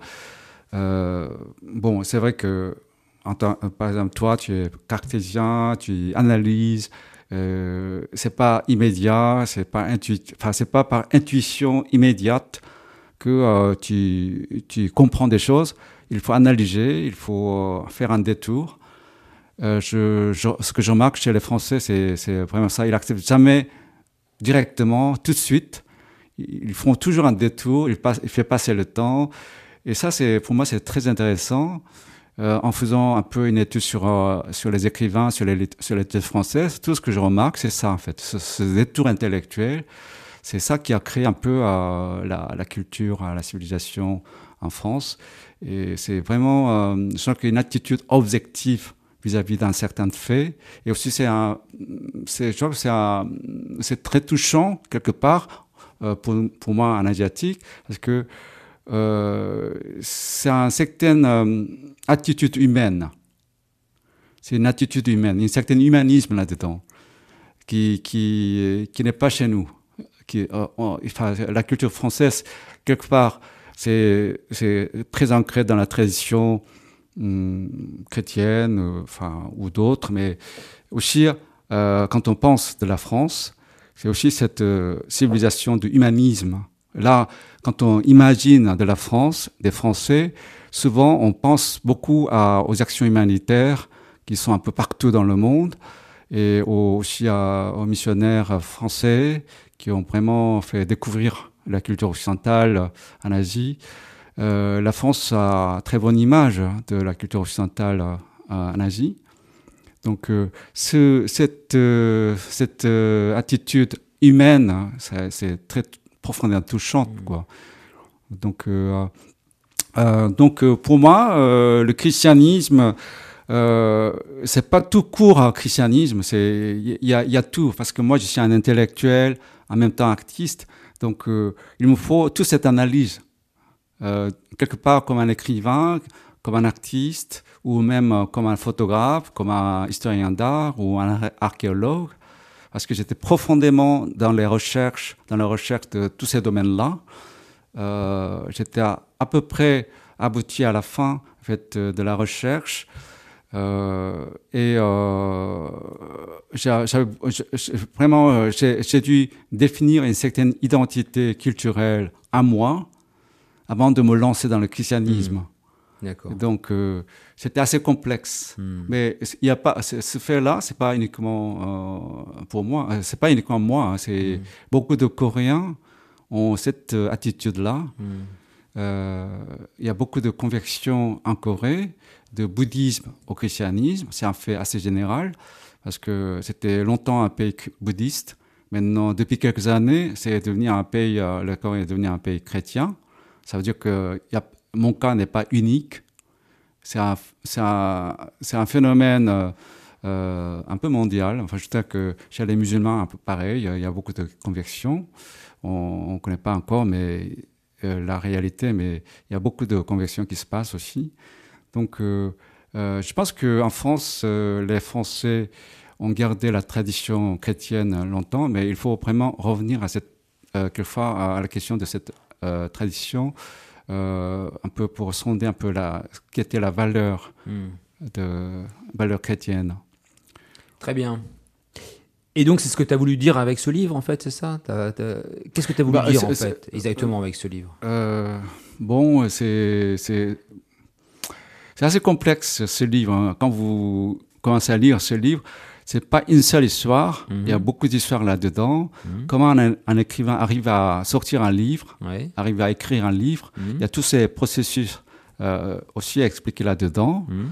S2: Euh, bon, c'est vrai que, en tant, par exemple, toi, tu es cartésien, tu analyses. Euh, c'est pas immédiat, c'est pas intuitif, enfin, c'est pas par intuition immédiate que euh, tu, tu comprends des choses. Il faut analyser, il faut faire un détour. Euh, je, je, ce que je remarque chez les Français, c'est, c'est vraiment ça. Ils n'acceptent jamais directement, tout de suite. Ils font toujours un détour, ils, passent, ils font passer le temps. Et ça, c'est, pour moi, c'est très intéressant. Euh, en faisant un peu une étude sur, euh, sur les écrivains, sur les, sur les têtes françaises, tout ce que je remarque, c'est ça, en fait. Ce, ce détour intellectuel, c'est ça qui a créé un peu euh, la, la culture, la civilisation en France. Et c'est vraiment, euh, je sens qu'il y a une attitude objective vis-à-vis d'un certain fait. Et aussi, c'est un, c'est, je trouve que c'est un, c'est très touchant, quelque part, euh, pour, pour moi, un asiatique, parce que, euh, c'est une certaine euh, attitude humaine. C'est une attitude humaine, un certain humanisme là-dedans, qui, qui, qui n'est pas chez nous. Qui, euh, on, enfin, la culture française, quelque part, c'est, c'est très ancré dans la tradition hum, chrétienne, euh, enfin, ou d'autres, mais aussi, euh, quand on pense de la France, c'est aussi cette euh, civilisation de humanisme là, quand on imagine de la France, des Français, souvent on pense beaucoup à, aux actions humanitaires qui sont un peu partout dans le monde, et aux, aussi à, aux missionnaires français qui ont vraiment fait découvrir la culture occidentale en Asie. Euh, la France a une très bonne image de la culture occidentale euh, en Asie. Donc, euh, ce, cette, euh, cette euh, attitude humaine, ça, c'est très profondément touchante, quoi. Donc, euh, euh, donc euh, pour moi, euh, le christianisme, euh, c'est pas tout court un christianisme. C'est il y a, y a tout, parce que moi, je suis un intellectuel, en même temps artiste. Donc, euh, il me faut toute cette analyse. Euh, quelque part comme un écrivain, comme un artiste, ou même euh, comme un photographe, comme un historien d'art ou un archéologue, parce que j'étais profondément dans les recherches, dans la recherche de tous ces domaines-là. Euh, j'étais à, à peu près abouti à la fin en fait, de la recherche. Euh, et euh, j'ai, j'ai, j'ai, vraiment, j'ai, j'ai dû définir une certaine identité culturelle à moi, avant de me lancer dans le christianisme.
S1: Mmh. D'accord.
S2: Donc, euh, c'était assez complexe. Mmh. Mais il y a pas, ce fait-là, c'est pas uniquement euh, pour moi, c'est pas uniquement moi, hein, c'est mmh. beaucoup de Coréens ont cette euh, attitude-là. Mmh. Euh, il y a beaucoup de conversions en Corée, de bouddhisme au christianisme. C'est un fait assez général, parce que c'était longtemps un pays bouddhiste. Maintenant, depuis quelques années, c'est devenu un pays, euh, la Corée est devenu un pays chrétien. Ça veut dire que y a, mon cas n'est pas unique. C'est un, c'est un, c'est un phénomène euh, euh, un peu mondial. Enfin, je dirais que chez les musulmans, un peu pareil. Il y a beaucoup de conversions. On ne connaît pas encore mais, euh, la réalité, mais il y a beaucoup de conversions qui se passent aussi. Donc, euh, euh, je pense qu'en France, euh, les Français ont gardé la tradition chrétienne longtemps, mais il faut vraiment revenir à cette, euh, quelquefois à la question de cette Euh, tradition, euh, un peu pour sonder un peu la, ce qu'était la valeur, mm. de valeur chrétienne.
S1: Très bien. Et donc, c'est ce que tu as voulu dire avec ce livre, en fait, c'est ça t'as, t'as... Qu'est-ce que tu as voulu bah, dire, en fait, exactement, euh, avec ce livre
S2: euh, Bon, c'est, c'est, c'est assez complexe, ce livre. Hein. Quand vous commencez à lire ce livre, c'est pas une seule histoire. Mm-hmm. Il y a beaucoup d'histoires là-dedans. Mm-hmm. Comment un, un écrivain arrive à sortir un livre, ouais. arrive à écrire un livre. Mm-hmm. Il y a tous ces processus euh, aussi à expliquer là-dedans. Mm-hmm.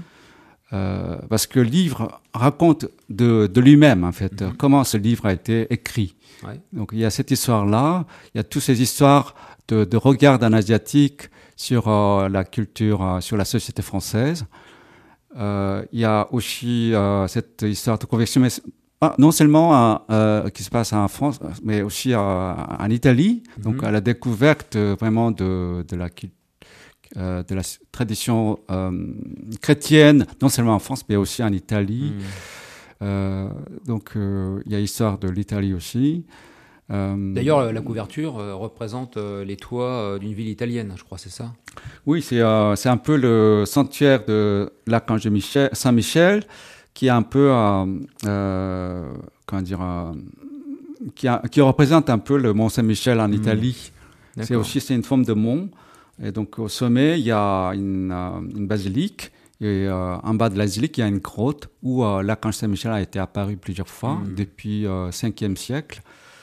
S2: Euh, parce que le livre raconte de, de lui-même, en fait, mm-hmm. comment ce livre a été écrit. Ouais. Donc, il y a cette histoire-là. Il y a toutes ces histoires de, de regard d'un Asiatique sur euh, la culture, euh, sur la société française. Euh, il y a aussi euh, cette histoire de conversion, mais ah, non seulement euh, qui se passe en France, mais aussi euh, en Italie. Mm-hmm. Donc, à la découverte euh, vraiment de, de, la, euh, de la tradition euh, chrétienne, non seulement en France, mais aussi en Italie. Mm. Euh, donc, euh, il y a l'histoire de l'Italie aussi.
S1: Euh, D'ailleurs, la couverture euh, représente euh, les toits euh, d'une ville italienne, je crois, c'est ça ?
S2: Oui, c'est, euh, c'est un peu le sanctuaire de l'Archange Michel, Saint-Michel, qui est un peu, euh, euh, comment dire, euh, qui, a, qui représente un peu le Mont Saint-Michel en mmh. Italie. D'accord. C'est aussi c'est une forme de mont. Et donc, au sommet, il y a une, euh, une basilique. Et euh, en bas de la basilique, il y a une grotte où euh, l'Archange Saint-Michel a été apparu plusieurs fois mmh. depuis le euh, cinquième siècle.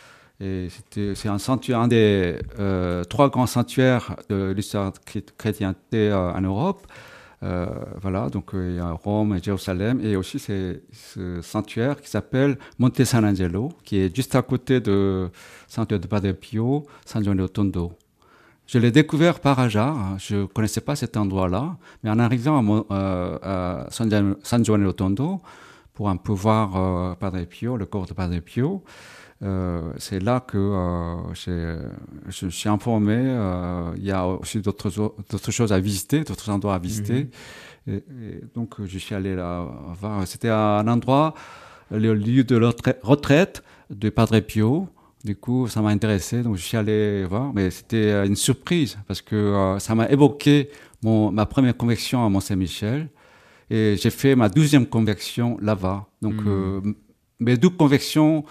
S2: Et c'était, c'est un sanctuaire, un des euh, trois grands sanctuaires de l'histoire de chrétienté euh, en Europe. Euh, voilà, donc il y a Rome et Jérusalem. Et aussi c'est ce sanctuaire qui s'appelle Monte San Angelo, qui est juste à côté de sanctuaire de Padre Pio, San Giovanni Rotondo. Je l'ai découvert par hasard. Je ne connaissais pas cet endroit-là. Mais en arrivant à, euh, à San Giovanni Rotondo, pour un peu voir euh, Padre Pio, le corps de Padre Pio, Euh, c'est là que euh, j'ai, je me suis informé. Euh, il y a aussi d'autres, d'autres choses à visiter, d'autres endroits à visiter. Mm-hmm. Et, et donc, je suis allé là voir. C'était un endroit, le lieu de retraite de Padre Pio. Du coup, ça m'a intéressé. Donc, je suis allé voir. Mais c'était une surprise parce que euh, ça m'a évoqué mon, ma première conversion à Mont-Saint-Michel. Et j'ai fait ma douzième conversion là-bas. Donc, mm-hmm. euh, mes douze conversions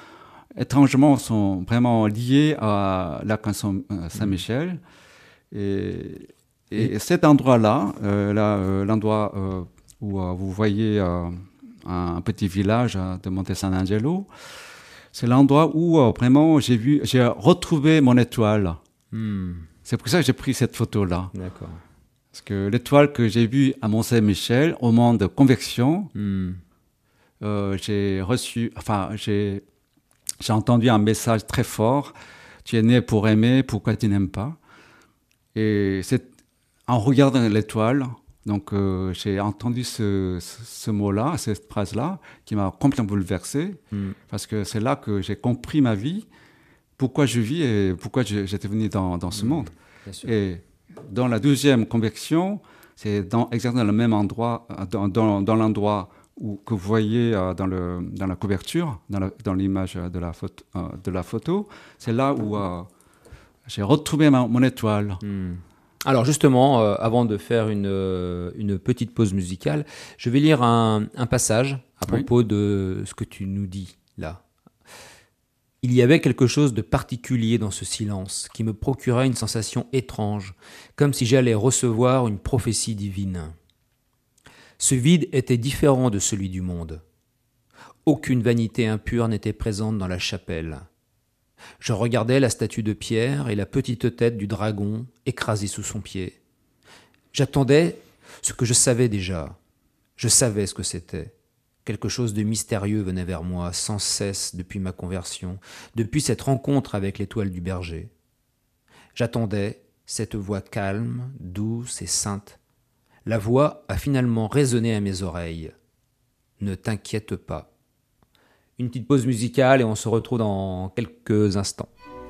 S2: étrangement, sont vraiment liés à la canson Saint-Michel. Et, et, et cet endroit-là, euh, là, euh, l'endroit euh, où euh, vous voyez euh, un petit village euh, de Monte San Angelo, c'est l'endroit où euh, vraiment j'ai vu, j'ai retrouvé mon étoile.
S1: Hmm.
S2: C'est pour ça que j'ai pris cette photo-là.
S1: D'accord.
S2: Parce que l'étoile que j'ai vue à Mont Saint-Michel, au moment de convection,
S1: Hmm.
S2: euh, j'ai reçu, enfin, j'ai, j'ai entendu un message très fort. Tu es né pour aimer, pourquoi tu n'aimes pas? Et c'est en regardant l'étoile, donc euh, j'ai entendu ce, ce, ce mot-là, cette phrase-là, qui m'a complètement bouleversé,
S1: Hmm.
S2: parce que c'est là que j'ai compris ma vie, pourquoi je vis et pourquoi je, j'étais venu dans, dans ce
S1: Hmm.
S2: monde.
S1: Bien sûr.
S2: Et dans la deuxième convection, c'est dans, exactement le même endroit, dans, dans, dans l'endroit où, que vous voyez euh, dans, le, dans la couverture, dans, la, dans l'image de la photo, euh, de la photo. C'est là où euh, j'ai retrouvé ma, mon étoile.
S1: Hmm. Alors justement, euh, avant de faire une, euh, une petite pause musicale, je vais lire un, un passage à
S2: Oui.
S1: propos de ce que tu nous dis là. Il y avait quelque chose de particulier dans ce silence qui me procurait une sensation étrange, comme si j'allais recevoir une prophétie divine. Ce vide était différent de celui du monde. Aucune vanité impure n'était présente dans la chapelle. Je regardais la statue de pierre et la petite tête du dragon écrasée sous son pied. J'attendais ce que je savais déjà. Je savais ce que c'était. Quelque chose de mystérieux venait vers moi sans cesse depuis ma conversion, depuis cette rencontre avec l'étoile du berger. J'attendais cette voix calme, douce et sainte. La voix a finalement résonné à mes oreilles. Ne t'inquiète pas. Une petite pause musicale et on se retrouve dans quelques instants.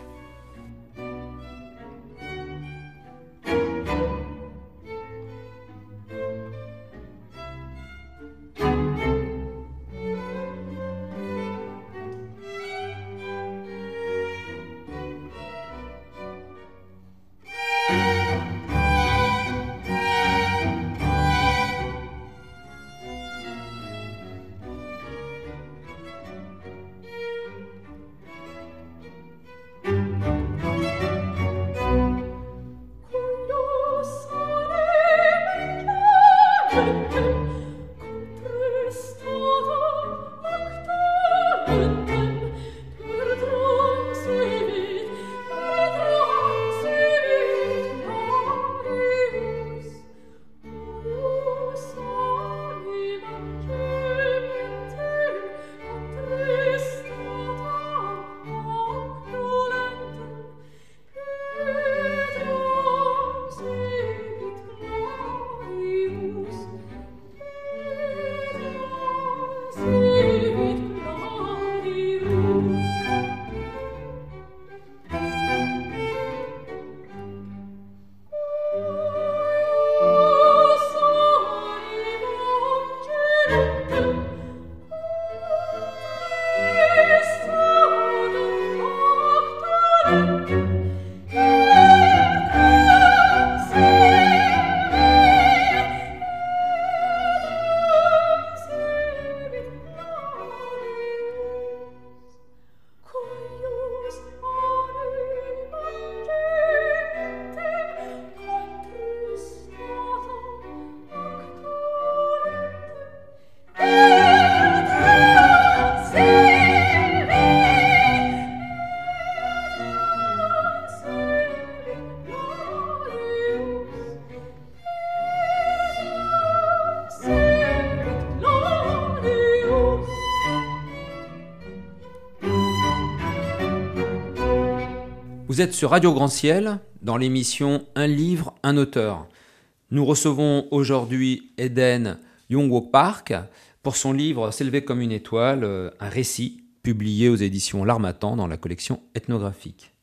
S1: Vous êtes sur Radio Grand Ciel, dans l'émission Un livre, un auteur. Nous recevons aujourd'hui Eden Youngwook Park pour son livre S'élever comme une étoile, un récit publié aux éditions L'Harmattan dans la collection ethnographique.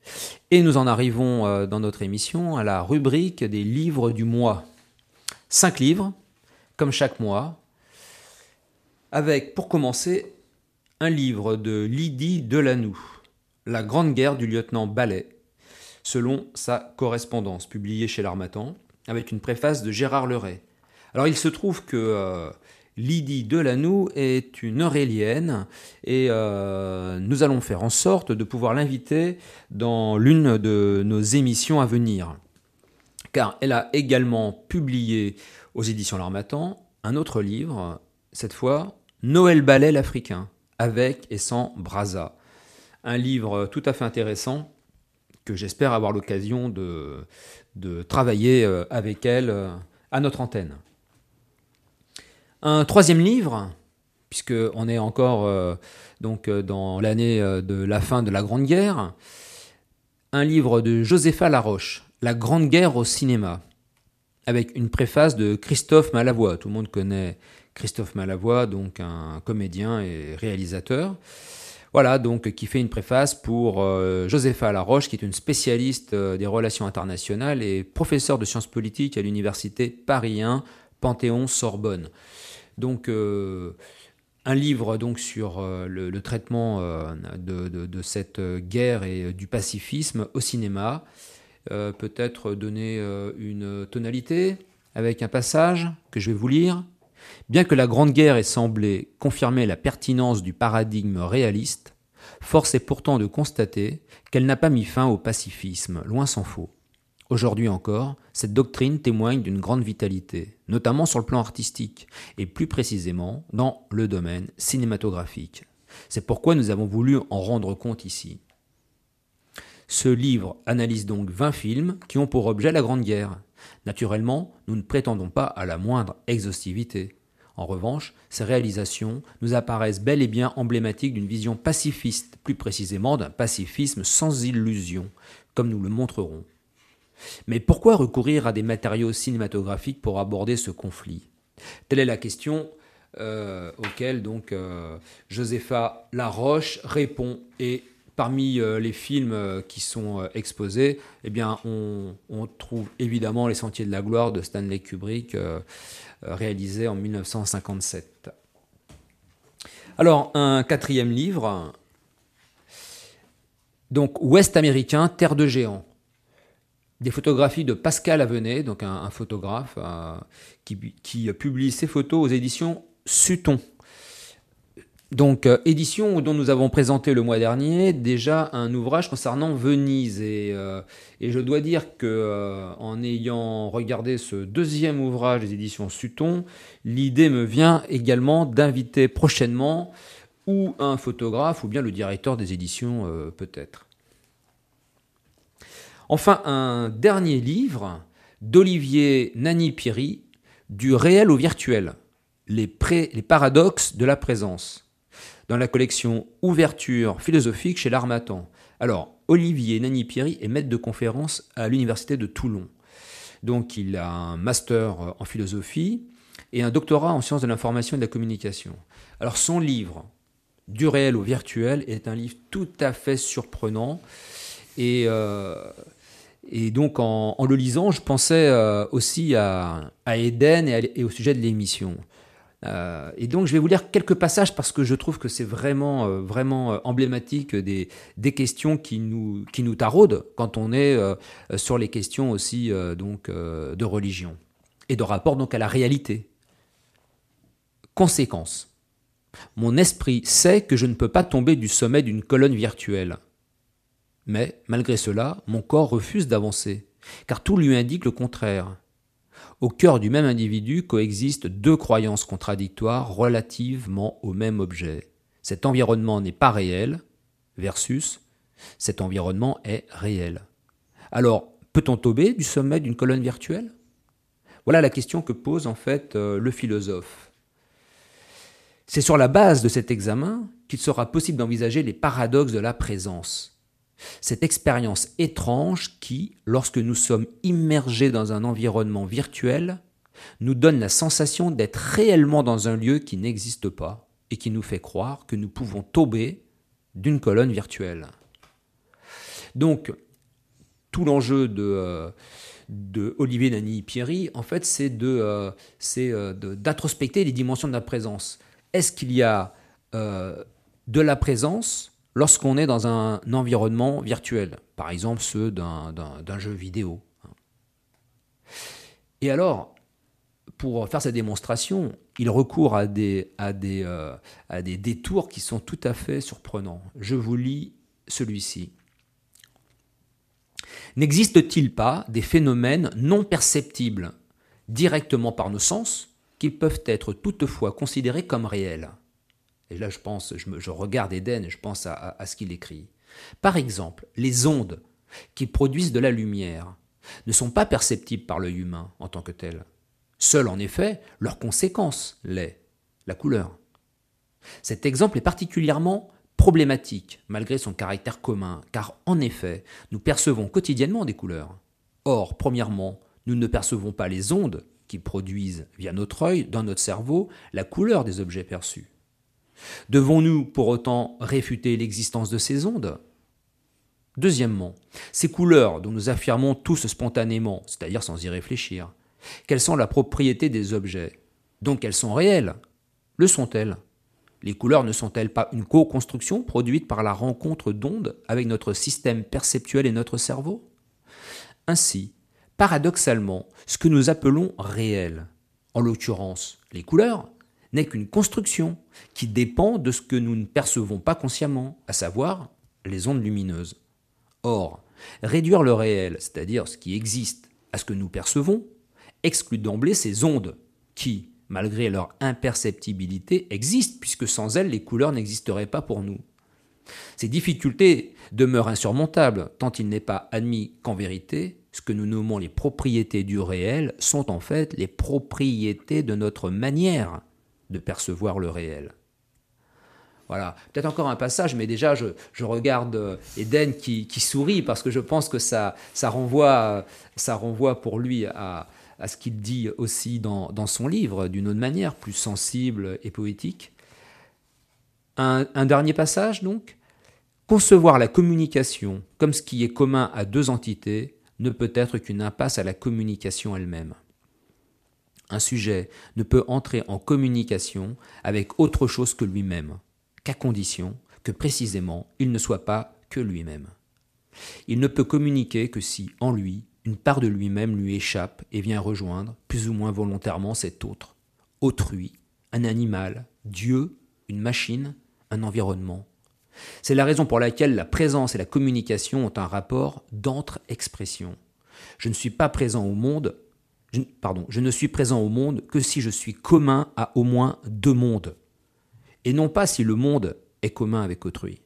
S1: Et nous en arrivons dans notre émission à la rubrique des livres du mois. Cinq livres, comme chaque mois, avec, pour commencer, un livre de Lydie Delanoux, La Grande Guerre du lieutenant Ballet, selon sa correspondance, publiée chez L'Harmattan, avec une préface de Gérard Leray. Alors il se trouve que euh, Lydie Delanoux est une Eurélienne et euh, nous allons faire en sorte de pouvoir l'inviter dans l'une de nos émissions à venir. Car elle a également publié aux éditions L'Harmattan un autre livre, cette fois Noël Ballet l'Africain, avec et sans Brazza. Un livre tout à fait intéressant que j'espère avoir l'occasion de, de travailler avec elle à notre antenne. Un troisième livre, puisqu'on est encore euh, donc, dans l'année de la fin de la Grande Guerre, un livre de Josépha Laroche, La Grande Guerre au cinéma, avec une préface de Christophe Malavoie. Tout le monde connaît Christophe Malavoie, donc un comédien et réalisateur. Voilà, donc qui fait une préface pour euh, Josépha Laroche, qui est une spécialiste euh, des relations internationales et professeure de sciences politiques à l'université Paris un, Panthéon-Sorbonne. Donc, euh, un livre donc, sur euh, le, le traitement euh, de, de, de cette guerre et du pacifisme au cinéma. Euh, peut-être donner euh, une tonalité avec un passage que je vais vous lire. Bien que la Grande Guerre ait semblé confirmer la pertinence du paradigme réaliste, force est pourtant de constater qu'elle n'a pas mis fin au pacifisme, loin s'en faut. Aujourd'hui encore, cette doctrine témoigne d'une grande vitalité, notamment sur le plan artistique, et plus précisément dans le domaine cinématographique. C'est pourquoi nous avons voulu en rendre compte ici. Ce livre analyse donc vingt films qui ont pour objet la Grande Guerre. Naturellement, nous ne prétendons pas à la moindre exhaustivité. En revanche, ces réalisations nous apparaissent bel et bien emblématiques d'une vision pacifiste, plus précisément d'un pacifisme sans illusion, comme nous le montrerons. Mais pourquoi recourir à des matériaux cinématographiques pour aborder ce conflit ? Telle est la question euh, auquel donc euh, Josépha Laroche répond. Et parmi euh, les films euh, qui sont euh, exposés, eh bien, on, on trouve évidemment Les Sentiers de la Gloire de Stanley Kubrick, euh, euh, réalisé en mille neuf cent cinquante-sept. Alors, un quatrième livre, donc Ouest américain, Terre de géants. Des photographies de Pascal Avenay, donc un, un photographe euh, qui, qui publie ses photos aux éditions Sutton. Donc, euh, édition dont nous avons présenté le mois dernier déjà un ouvrage concernant Venise. Et, euh, et je dois dire que euh, en ayant regardé ce deuxième ouvrage des éditions Sutton, l'idée me vient également d'inviter prochainement ou un photographe ou bien le directeur des éditions euh, peut-être. Enfin, un dernier livre d'Olivier Nani-Piri, Du réel au virtuel, les, pré- les paradoxes de la présence, dans la collection Ouverture philosophique chez L'Harmattan. Alors, Olivier Nani-Piri est maître de conférence à l'université de Toulon. Donc, il a un master en philosophie et un doctorat en sciences de l'information et de la communication. Alors, son livre, Du réel au virtuel, est un livre tout à fait surprenant et... Euh, Et donc, en, en le lisant, je pensais euh, aussi à, à Eden et, à, et au sujet de l'émission. Euh, et donc, je vais vous lire quelques passages parce que je trouve que c'est vraiment, euh, vraiment emblématique des, des questions qui nous, qui nous taraudent quand on est euh, sur les questions aussi euh, donc, euh, de religion et de rapport donc à la réalité. Conséquence. Mon esprit sait que je ne peux pas tomber du sommet d'une colonne virtuelle. Mais, malgré cela, mon corps refuse d'avancer, car tout lui indique le contraire. Au cœur du même individu coexistent deux croyances contradictoires relativement au même objet. Cet environnement n'est pas réel, versus cet environnement est réel. Alors, peut-on tomber du sommet d'une colonne virtuelle ? Voilà la question que pose en fait euh, le philosophe. C'est sur la base de cet examen qu'il sera possible d'envisager les paradoxes de la présence. Cette expérience étrange qui, lorsque nous sommes immergés dans un environnement virtuel, nous donne la sensation d'être réellement dans un lieu qui n'existe pas et qui nous fait croire que nous pouvons tomber d'une colonne virtuelle. Donc, tout l'enjeu de, euh, de Olivier Nani-Piri, en fait, c'est, de, euh, c'est euh, de, d'introspecter les dimensions de la présence. Est-ce qu'il y a euh, de la présence lorsqu'on est dans un environnement virtuel, par exemple ceux d'un, d'un, d'un jeu vidéo. Et alors, pour faire sa démonstration, il recourt à des, à, des, euh, à des détours qui sont tout à fait surprenants. Je vous lis celui-ci. N'existe-t-il pas des phénomènes non perceptibles directement par nos sens qui peuvent être toutefois considérés comme réels? Et là, je pense, je, me, je regarde Eden et je pense à, à, à ce qu'il écrit. Par exemple, les ondes qui produisent de la lumière ne sont pas perceptibles par l'œil humain en tant que tel. Seule, en effet, leur conséquence l'est, la couleur. Cet exemple est particulièrement problématique, malgré son caractère commun, car en effet, nous percevons quotidiennement des couleurs. Or, premièrement, nous ne percevons pas les ondes qui produisent, via notre œil, dans notre cerveau, la couleur des objets perçus. Devons-nous pour autant réfuter l'existence de ces ondes ? Deuxièmement, ces couleurs dont nous affirmons tous spontanément, c'est-à-dire sans y réfléchir, quelles sont la propriété des objets ? Donc elles sont réelles. Le sont-elles ? Les couleurs ne sont-elles pas une co-construction produite par la rencontre d'ondes avec notre système perceptuel et notre cerveau ? Ainsi, paradoxalement, ce que nous appelons réel, en l'occurrence les couleurs, n'est qu'une construction qui dépend de ce que nous ne percevons pas consciemment, à savoir les ondes lumineuses. Or, réduire le réel, c'est-à-dire ce qui existe, à ce que nous percevons, exclut d'emblée ces ondes qui, malgré leur imperceptibilité, existent, puisque sans elles, les couleurs n'existeraient pas pour nous. Ces difficultés demeurent insurmontables, tant il n'est pas admis qu'en vérité, ce que nous nommons les propriétés du réel sont en fait les propriétés de notre manière de percevoir le réel. Voilà, peut-être encore un passage, mais déjà je, je regarde Eden qui, qui sourit parce que je pense que ça, ça, renvoie, ça renvoie pour lui à, à ce qu'il dit aussi dans, dans son livre, d'une autre manière, plus sensible et poétique. Un, un dernier passage donc. Concevoir la communication comme ce qui est commun à deux entités ne peut être qu'une impasse à la communication elle-même. Un sujet ne peut entrer en communication avec autre chose que lui-même, qu'à condition que précisément il ne soit pas que lui-même. Il ne peut communiquer que si, en lui, une part de lui-même lui échappe et vient rejoindre, plus ou moins volontairement, cet autre, autrui, un animal, Dieu, une machine, un environnement. C'est la raison pour laquelle la présence et la communication ont un rapport d'entre-expression. Je ne suis pas présent au monde, je, pardon, je ne suis présent au monde que si je suis commun à au moins deux mondes, et non pas si le monde est commun avec autrui.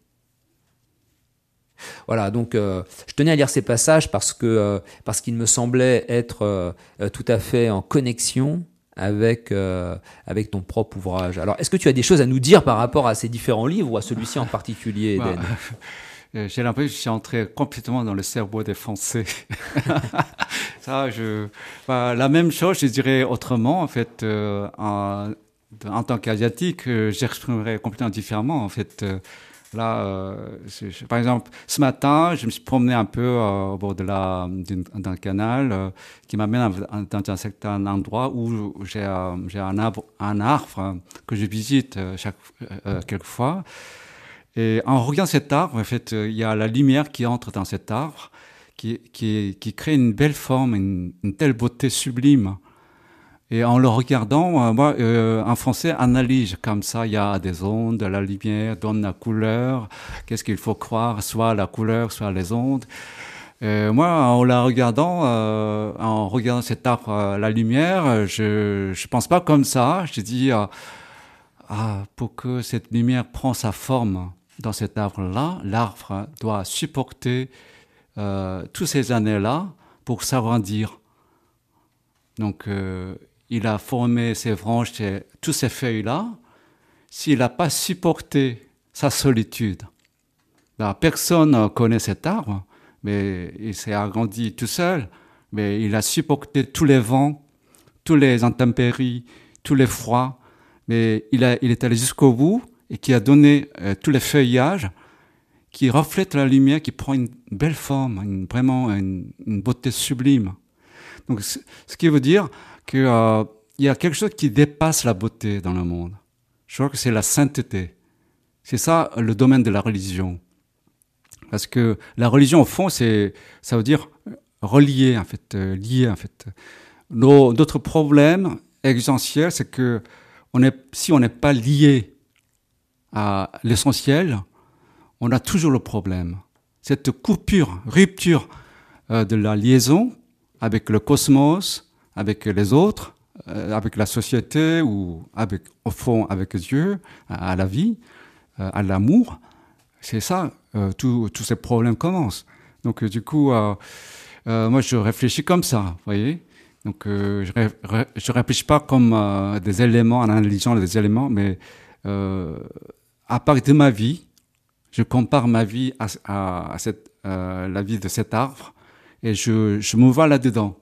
S1: Voilà, donc euh, je tenais à lire ces passages parce que euh, parce qu'il me semblait être euh, tout à fait en connexion avec euh, avec ton propre ouvrage. Alors, est-ce que tu as des choses à nous dire par rapport à ces différents livres ou à celui-ci en particulier, Eden ?
S2: Bah, j'ai l'impression que je suis entré complètement dans le cerveau des Français. Ça, je, bah, la même chose, je dirais autrement. En fait, euh, en, en tant qu'asiatique, euh, j'exprimerais complètement différemment. En fait. Euh, Là, euh, je, par exemple, ce matin, je me suis promené un peu euh, au bord de la, d'un canal euh, qui m'amène dans un certain endroit où j'ai, euh, j'ai un arbre, un arbre que je visite euh, chaque, euh, quelquefois. Et en regardant cet arbre, en fait, il y a la lumière qui entre dans cet arbre, qui, qui, qui crée une belle forme, une, une telle beauté sublime. Et en le regardant, euh, moi, euh, en français, analyse comme ça, il y a des ondes, la lumière donne la couleur, qu'est-ce qu'il faut croire, soit la couleur, soit les ondes. Euh, moi, en la regardant, euh, en regardant cet arbre, euh, la lumière, je je pense pas comme ça. Je dis, euh, ah, pour que cette lumière prenne sa forme dans cet arbre-là, l'arbre doit supporter euh, toutes ces années-là pour s'agrandir. Donc, euh, il a formé ses branches et toutes ces feuilles-là. S'il n'a pas supporté sa solitude, ben, personne ne connaît cet arbre, mais il s'est agrandi tout seul, mais il a supporté tous les vents, tous les intempéries, tous les froids, mais il, a, il est allé jusqu'au bout et qui a donné euh, tous les feuillages qui reflètent la lumière, qui prend une belle forme, une, vraiment une, une beauté sublime. Donc, ce qui veut dire qu'il euh, y a quelque chose qui dépasse la beauté dans le monde. Je crois que c'est la sainteté. C'est ça le domaine de la religion. Parce que la religion, au fond, c'est, ça veut dire relier, en fait, euh, lier, en fait. Nos, notre problème, existentielle, c'est que on est, si on n'est pas lié à l'essentiel, on a toujours le problème. Cette coupure, rupture euh, de la liaison avec le cosmos, avec les autres, euh, avec la société ou avec, au fond avec Dieu, à, à la vie, euh, à l'amour, c'est ça, euh, tous ces problèmes commencent. Donc euh, du coup, euh, euh, moi je réfléchis comme ça, vous voyez. Donc euh, je, ré, ré, je réfléchis pas comme euh, des éléments, en analysant des éléments, mais euh, à partir de ma vie, je compare ma vie à, à, à cette, euh, la vie de cet arbre et je, je me vois là-dedans.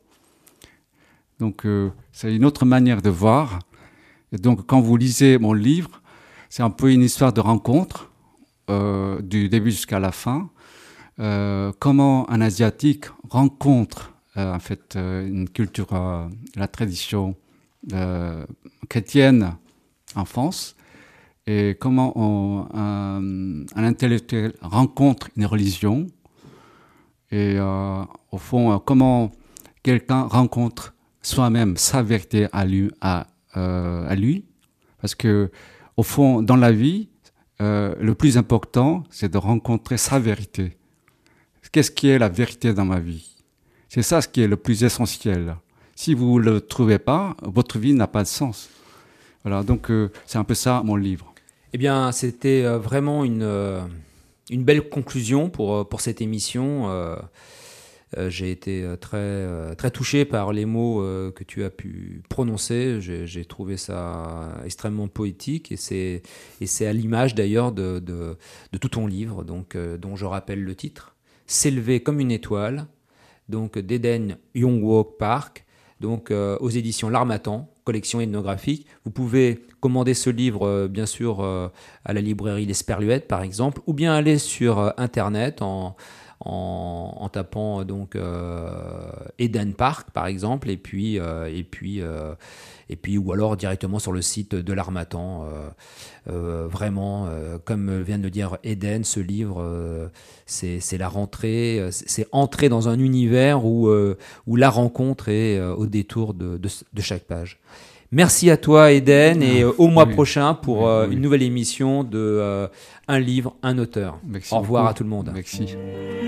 S2: Donc euh, c'est une autre manière de voir. Et donc quand vous lisez mon livre, c'est un peu une histoire de rencontre, euh, du début jusqu'à la fin. Euh, comment un Asiatique rencontre euh, en fait euh, une culture, euh, la tradition euh, chrétienne en France, et comment on, un, un intellectuel rencontre une religion, et euh, au fond, euh, comment quelqu'un rencontre soi-même sa vérité à lui, à, euh, à lui, parce que au fond, dans la vie, euh, le plus important, c'est de rencontrer sa vérité. Qu'est-ce qui est la vérité dans ma vie? C'est ça ce qui est le plus essentiel. Si vous ne le trouvez pas, votre vie n'a pas de sens. Voilà, donc euh, c'est un peu ça mon livre.
S1: Eh bien, c'était euh, vraiment une, euh, une belle conclusion pour, pour cette émission. Euh, euh, j'ai été très, euh, très touché par les mots euh, que tu as pu prononcer. J'ai, j'ai trouvé ça extrêmement poétique et c'est, et c'est à l'image d'ailleurs de, de, de tout ton livre, donc, euh, dont je rappelle le titre. S'élever comme une étoile, donc d'Eden Young-Wook Park, donc euh, aux éditions L'Harmattan, collection ethnographique. Vous pouvez commander ce livre, euh, bien sûr, euh, à la librairie L'Esperluette, par exemple, ou bien aller sur euh, Internet en, en, en tapant donc euh, Eden Park, par exemple, et puis, euh, et puis, euh, et puis, ou alors directement sur le site de L'Harmattan. Euh, euh, vraiment, euh, comme vient de le dire Eden, ce livre, euh, c'est, c'est la rentrée, c'est entrer dans un univers où, euh, où la rencontre est euh, au détour de, de, de chaque page. Merci à toi, Eden, et euh, au mois oui. prochain pour euh, oui, oui. une nouvelle émission de euh, Un livre, un auteur.
S2: Merci
S1: Au revoir
S2: beaucoup.
S1: à tout le monde.
S2: Merci.